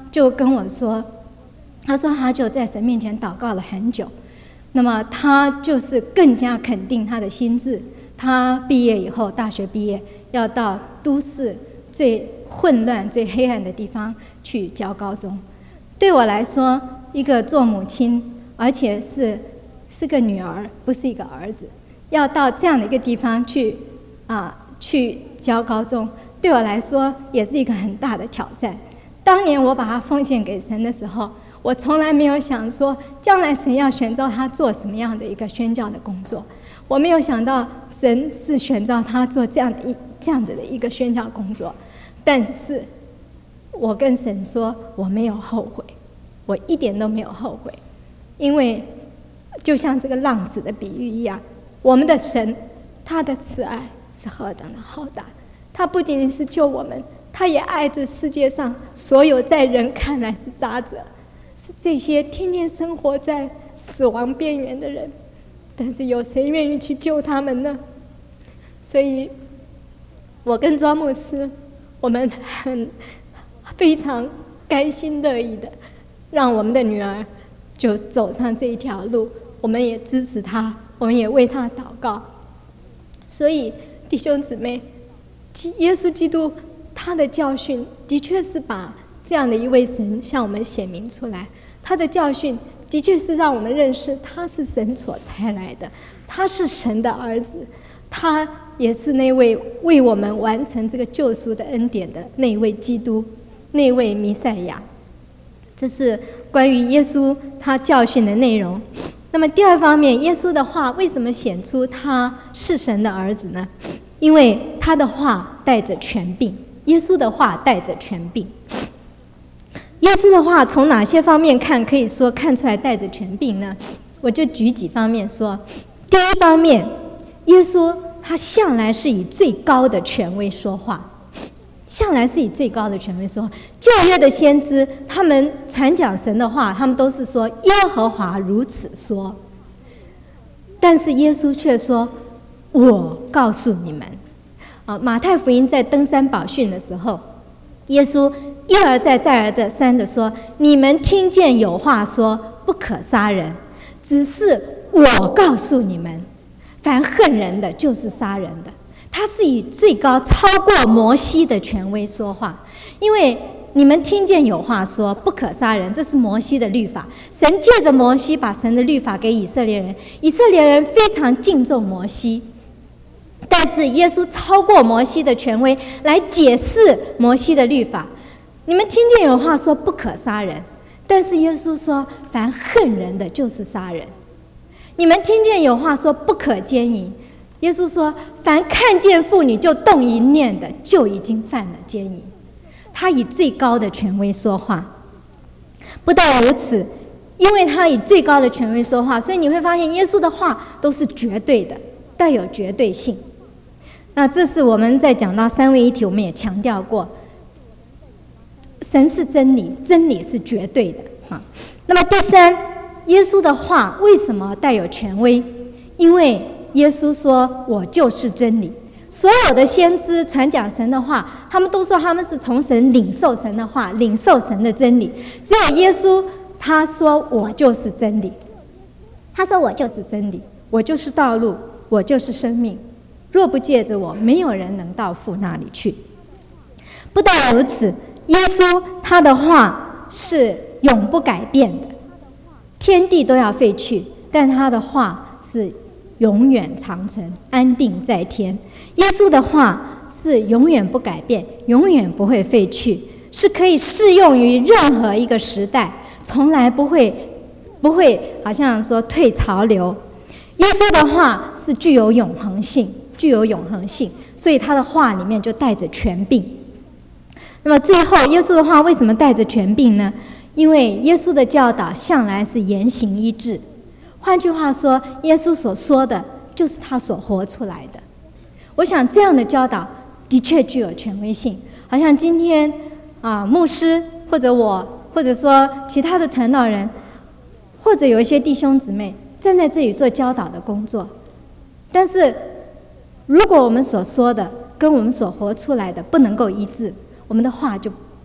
就跟我说，他说他就在神面前祷告了很久，那么他就是更加肯定他的心志。他毕业以后，大学毕业要到都市最混乱、最黑暗的地方去教高中。对我来说，一个做母亲，而且是个女儿，不是一个儿子，要到这样的一个地方去教高中，对我来说也是一个很大的挑战。当年我把他奉献给神的时候，我从来没有想说将来神要选召他做什么样的一个宣教的工作，我没有想到神是选召他做这样子的一个宣教工作。但是我跟神说我没有后悔，我一点都没有后悔，因为就像这个浪子的比喻一样，我们的神他的慈爱是何等的浩大，他不仅仅是救我们，他也爱这世界上所有在人看来是渣者，是这些天天生活在死亡边缘的人，但是有谁愿意去救他们呢？所以我跟庄牧师，我们非常甘心乐意的让我们的女儿就走上这一条路，我们也支持她，我们也为她祷告。所以弟兄姊妹，耶稣基督他的教训的确是把这样的一位神向我们显明出来，他的教训的确是让我们认识他是神所差来的，他是神的儿子，他也是那位为我们完成这个救赎的恩典的那位基督，那位弥赛亚。这是关于耶稣他教训的内容。那么第二方面，耶稣的话为什么显出他是神的儿子呢？因为他的话带着权柄。耶稣的话带着权柄。耶稣的话从哪些方面可以说看出来带着权柄呢？我就举几方面说。第一方面，耶稣他向来是以最高的权威说话，向来是以最高的权威说话。旧约的先知他们传讲神的话，他们都是说耶和华如此说，但是耶稣却说我告诉你们。马太福音在登山宝训的时候，耶稣一而再再而三的说，你们听见有话说不可杀人，只是我告诉你们，凡恨人的就是杀人的。他是以最高超过摩西的权威说话，因为你们听见有话说不可杀人，这是摩西的律法，神借着摩西把神的律法给以色列人，以色列人非常敬重摩西，但是耶稣超过摩西的权威来解释摩西的律法。你们听见有话说不可杀人，但是耶稣说凡恨人的就是杀人。你们听见有话说不可奸淫，耶稣说凡看见妇女就动淫念的就已经犯了奸淫。他以最高的权威说话。不但如此，因为他以最高的权威说话，所以你会发现耶稣的话都是绝对的，带有绝对性。那这是我们在讲到三位一体，我们也强调过，神是真理，真理是绝对的。那么第三，耶稣的话为什么带有权威？因为耶稣说我就是真理。所有的先知传讲神的话，他们都说他们是从神领受神的话，领受神的真理。只有耶稣他说我就是真理，他说我就是真理，我就是道路，我就是生命，若不借着我，没有人能到父那里去。不但如此，耶稣他的话是永不改变的，天地都要废去，但他的话是永远长存，安定在天。耶稣的话是永远不改变，永远不会废去，是可以适用于任何一个时代，从来不会好像说退潮流。耶稣的话是具有永恒性，所以他的话里面就带着权柄。那么最后，耶稣的话为什么带着权柄呢？因为耶稣的教导向来是言行一致。换句话说，耶稣所说的就是他所活出来的。我想这样的教导的确具有权威性。好像今天牧师或者我，或者说其他的传道人，或者有一些弟兄姊妹站在这里做教导的工作，但是如果我们所说的跟我们所活出来的不能够一致，我们的话就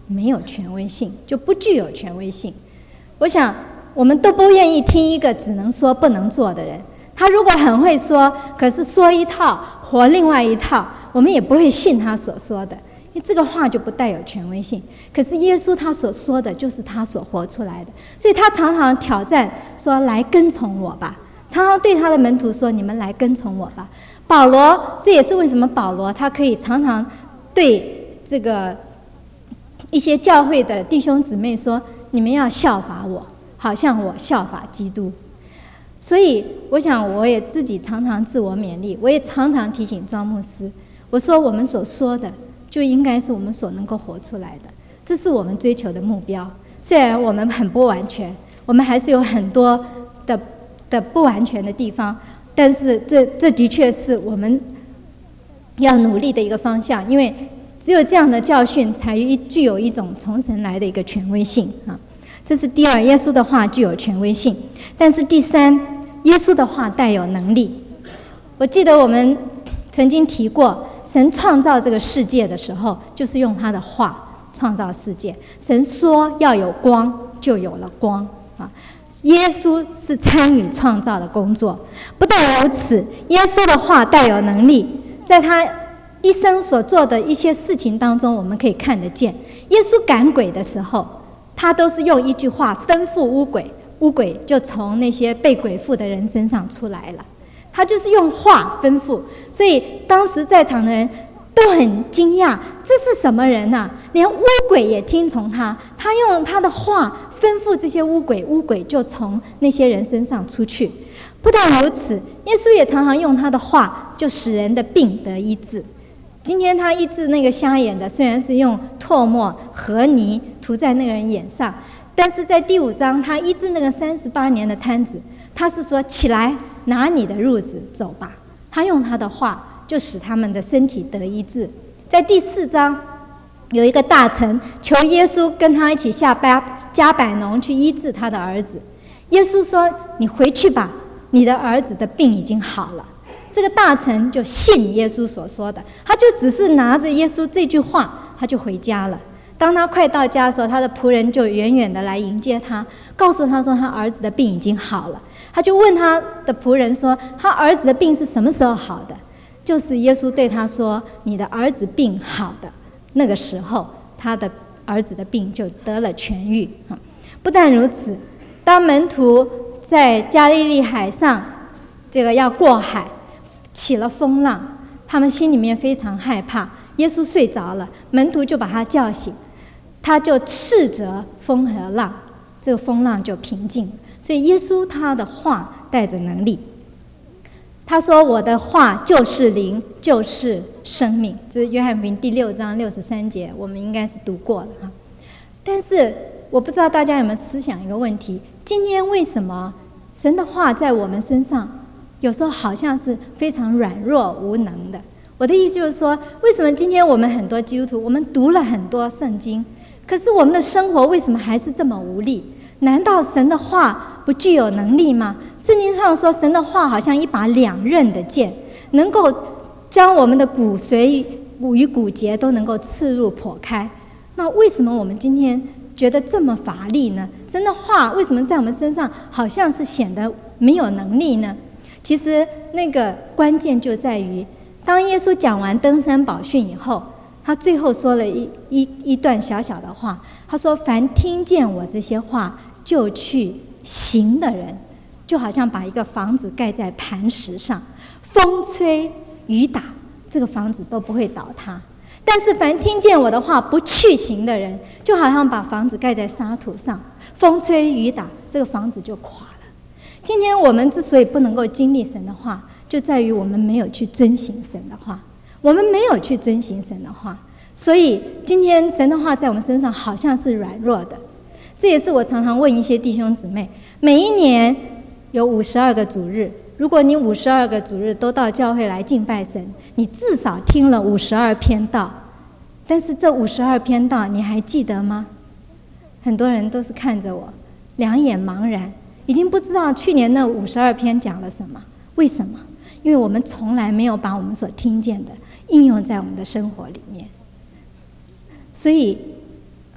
没有权威性，就不具有权威性。我想我们都不愿意听一个只能说不能做的人。他如果很会说，可是说一套活另外一套，我们也不会信他所说的，因为这个话就不带有权威性。可是耶稣他所说的就是他所活出来的，所以他常常挑战说：“来跟从我吧。”常常对他的门徒说：“你们来跟从我吧。”保罗，这也是为什么保罗他可以常常对这个一些教会的弟兄姊妹说：“你们要效法我，好像我效法基督。”所以我想我也自己常常自我勉励，我也常常提醒庄牧师，我说我们所说的就应该是我们所能够活出来的，这是我们追求的目标。虽然我们很不完全，我们还是有很多的不完全的地方，但是这的确是我们要努力的一个方向，因为只有这样的教训才具有一种从神来的一个权威性啊。这是第二，耶稣的话具有权威性。但是第三，耶稣的话带有能力。我记得我们曾经提过，神创造这个世界的时候，就是用他的话创造世界。神说要有光，就有了光啊。耶稣是参与创造的工作。不但如此，耶稣的话带有能力，在他一生所做的一些事情当中，我们可以看得见。耶稣赶鬼的时候，他都是用一句话吩咐污鬼，污鬼就从那些被鬼附的人身上出来了。他就是用话吩咐，所以当时在场的人都很惊讶，这是什么人啊？连污鬼也听从他，他用他的话吩咐这些污鬼，污鬼就从那些人身上出去。不但如此，耶稣也常常用他的话就使人的病得医治。今天他医治那个瞎眼的，虽然是用唾沫和泥涂在那个人眼上，但是在第5章他医治那个38年的瘫子，他是说起来拿你的褥子走吧。他用他的话就使他们的身体得医治。在第4章有一个大臣求耶稣跟他一起下迦百农去医治他的儿子，耶稣说你回去吧，你的儿子的病已经好了。这个大臣就信耶稣所说的，他就只是拿着耶稣这句话，他就回家了。当他快到家的时候，他的仆人就远远的来迎接他，告诉他说他儿子的病已经好了。他就问他的仆人说，他儿子的病是什么时候好的？就是耶稣对他说，你的儿子病好的那个时候，他的儿子的病就得了痊愈。不但如此，当门徒在加利利海上这个要过海，起了风浪，他们心里面非常害怕。耶稣睡着了，门徒就把他叫醒，他就斥责风和浪，这个风浪就平静。所以耶稣他的话带着能力，他说我的话就是灵，就是生命。这是约翰福音第6章63节，我们应该是读过了哈。但是我不知道大家有没有思想一个问题，今天为什么神的话在我们身上有时候好像是非常软弱无能的？我的意思就是说，为什么今天我们很多基督徒，我们读了很多圣经，可是我们的生活为什么还是这么无力？难道神的话不具有能力吗？圣经上说，神的话好像一把2刃的剑，能够将我们的骨髓与骨节都能够刺入剖开。那为什么我们今天觉得这么乏力呢？神的话为什么在我们身上好像是显得没有能力呢？其实那个关键就在于，当耶稣讲完登山宝训以后，他最后说了一段小小的话，他说凡听见我这些话就去行的人，就好像把一个房子盖在磐石上，风吹雨打，这个房子都不会倒塌。但是凡听见我的话不去行的人，就好像把房子盖在沙土上，风吹雨打，这个房子就垮了。今天我们之所以不能够经历神的话，就在于我们没有去遵行神的话，我们没有去遵行神的话，所以今天神的话在我们身上好像是软弱的。这也是我常常问一些弟兄姊妹，每一年有52个主日，如果你52个主日都到教会来敬拜神，你至少听了52篇道，但是这52篇道你还记得吗？很多人都是看着我，两眼茫然，已经不知道去年那52篇讲了什么。为什么？因为我们从来没有把我们所听见的应用在我们的生活里面。所以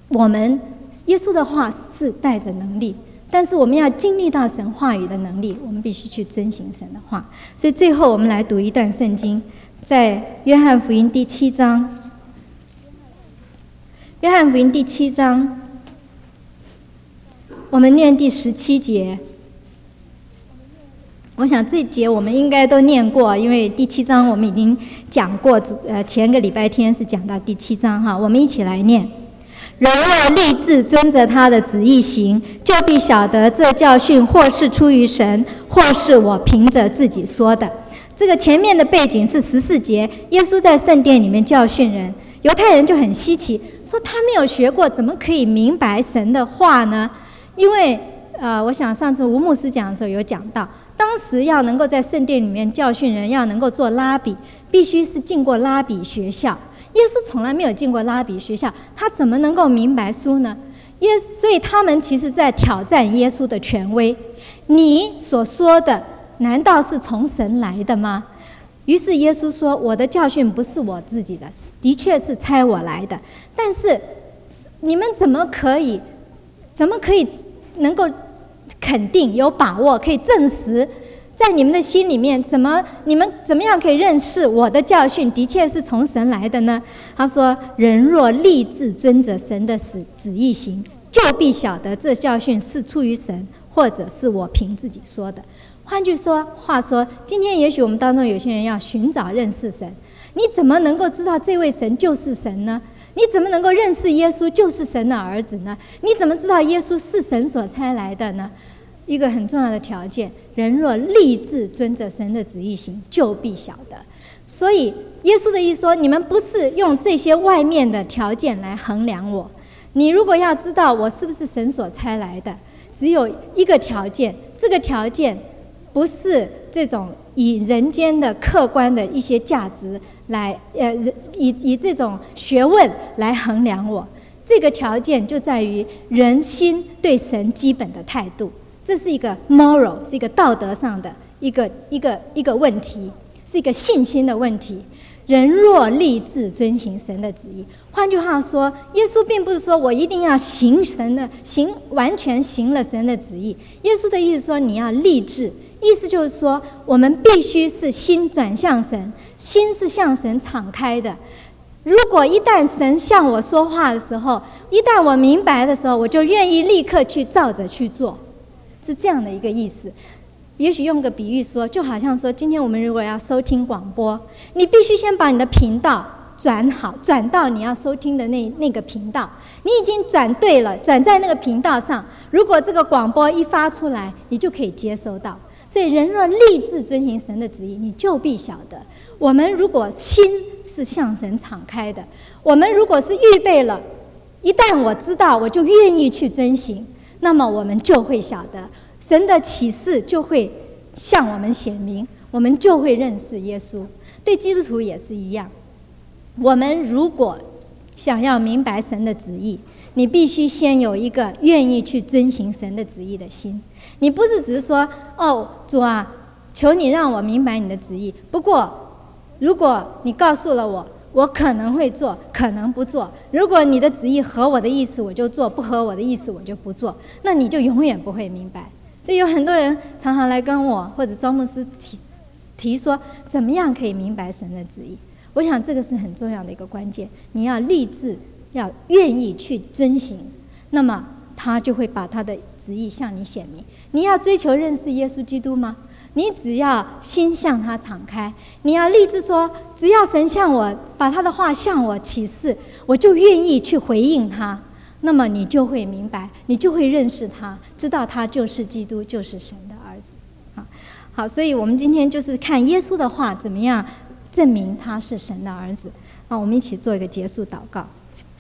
我们耶稣的话是带着能力，但是我们要经历到神话语的能力，我们必须去遵行神的话。所以最后我们来读一段圣经，在约翰福音第7章。约翰福音第7章，我们念第17节。我想这节我们应该都念过，因为第7章我们已经讲过，前个礼拜天是讲到第7章哈，我们一起来念。人若立志遵着他的旨意行，就必晓得这教训或是出于神，或是我凭着自己说的。这个前面的背景是14节，耶稣在圣殿里面教训人，犹太人就很稀奇，说他没有学过，怎么可以明白神的话呢？因为我想上次吴牧师讲的时候有讲到，当时要能够在圣殿里面教训人，要能够做拉比，必须是进过拉比学校。耶稣从来没有进过拉比学校，他怎么能够明白书呢？所以他们其实在挑战耶稣的权威。你所说的难道是从神来的吗？于是耶稣说，我的教训不是我自己的，的确是差我来的，但是你们怎么可以能够肯定有把握可以证实，在你们的心里面你们怎么样可以认识我的教训的确是从神来的呢？他说，人若立志遵着神的旨意行，就必晓得这教训是出于神，或者是我凭自己说的。换句话说，今天也许我们当中有些人要寻找认识神，你怎么能够知道这位神就是神呢？你怎么能够认识耶稣就是神的儿子呢？你怎么知道耶稣是神所差来的呢？一个很重要的条件，人若立志遵着神的旨意行，就必晓得。所以耶稣的意思说，你们不是用这些外面的条件来衡量我，你如果要知道我是不是神所差来的，只有一个条件，这个条件不是这种以人间的客观的一些价值来以这种学问来衡量我，这个条件就在于人心对神基本的态度。这是一个 moral， 是一个道德上的一个问题，是一个信心的问题。人若立志遵行神的旨意，换句话说，耶稣并不是说我一定要完全行了神的旨意。耶稣的意思说，你要立志，意思就是说，我们必须是心转向神，心是向神敞开的。如果一旦神向我说话的时候，一旦我明白的时候，我就愿意立刻去照着去做。是这样的一个意思。也许用个比喻说，就好像说，今天我们如果要收听广播，你必须先把你的频道转好，转到你要收听的那个频道。你已经转对了，转在那个频道上，如果这个广播一发出来，你就可以接收到。所以人若立志遵行神的旨意，你就必晓得。我们如果心是向神敞开的，我们如果是预备了，一旦我知道，我就愿意去遵行，那么我们就会晓得神的启示就会向我们显明，我们就会认识耶稣。对基督徒也是一样，我们如果想要明白神的旨意，你必须先有一个愿意去遵行神的旨意的心。你不是只是说，哦，主啊，求你让我明白你的旨意，不过如果你告诉了我可能会做，可能不做。如果你的旨意合我的意思，我就做；不合我的意思，我就不做。那你就永远不会明白。所以有很多人常常来跟我或者庄牧师提说，怎么样可以明白神的旨意？我想这个是很重要的一个关键。你要立志，要愿意去遵行，那么他就会把他的旨意向你显明。你要追求认识耶稣基督吗？你只要心向他敞开，你要立志说，只要神向我把他的话向我启示，我就愿意去回应他，那么你就会明白，你就会认识他，知道他就是基督，就是神的儿子。好，所以我们今天就是看耶稣的话怎么样证明他是神的儿子。我们一起做一个结束祷告。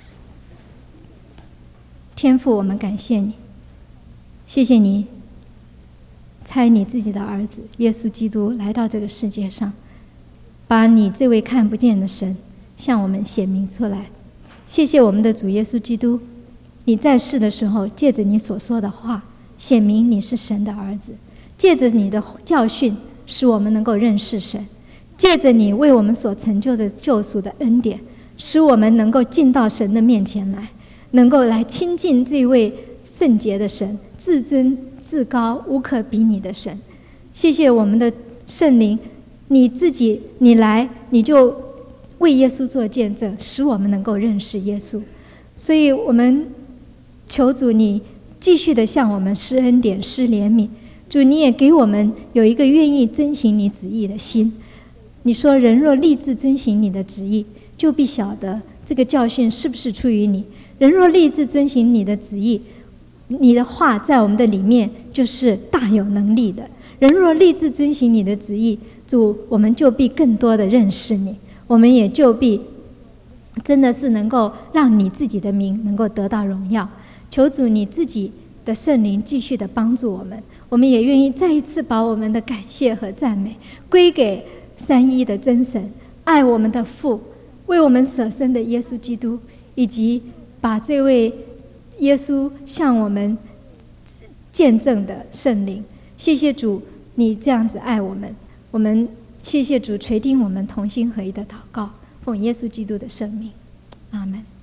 天父，我们感谢你，谢谢你差你自己的儿子耶稣基督来到这个世界上，把你这位看不见的神向我们显明出来。谢谢我们的主耶稣基督，你在世的时候借着你所说的话显明你是神的儿子，借着你的教训使我们能够认识神，借着你为我们所成就的救赎的恩典，使我们能够进到神的面前来， 能够来亲近这位圣洁的神，至尊至高无可比拟的神。谢谢我们的圣灵，你自己你来，你就为耶稣做见证，使我们能够认识耶稣。所以我们求主你继续的向我们施恩典施怜悯，主你也给我们有一个愿意遵行你旨意的心。你说人若立志遵行你的旨意，就必晓得这个教训是不是出于你。人若立志遵行你的旨意，你的话在我们的里面就是大有能力的。人若立志遵行你的旨意，主，我们就必更多的认识你，我们也就必真的是能够让你自己的名能够得到荣耀。求主你自己的圣灵继续的帮助我们，我们也愿意再一次把我们的感谢和赞美归给三一的真神，爱我们的父，为我们舍身的耶稣基督，以及把这位耶稣向我们见证的圣灵。谢谢主你这样子爱我们，我们谢谢主垂听我们同心合一的祷告，奉耶稣基督的圣名，阿们。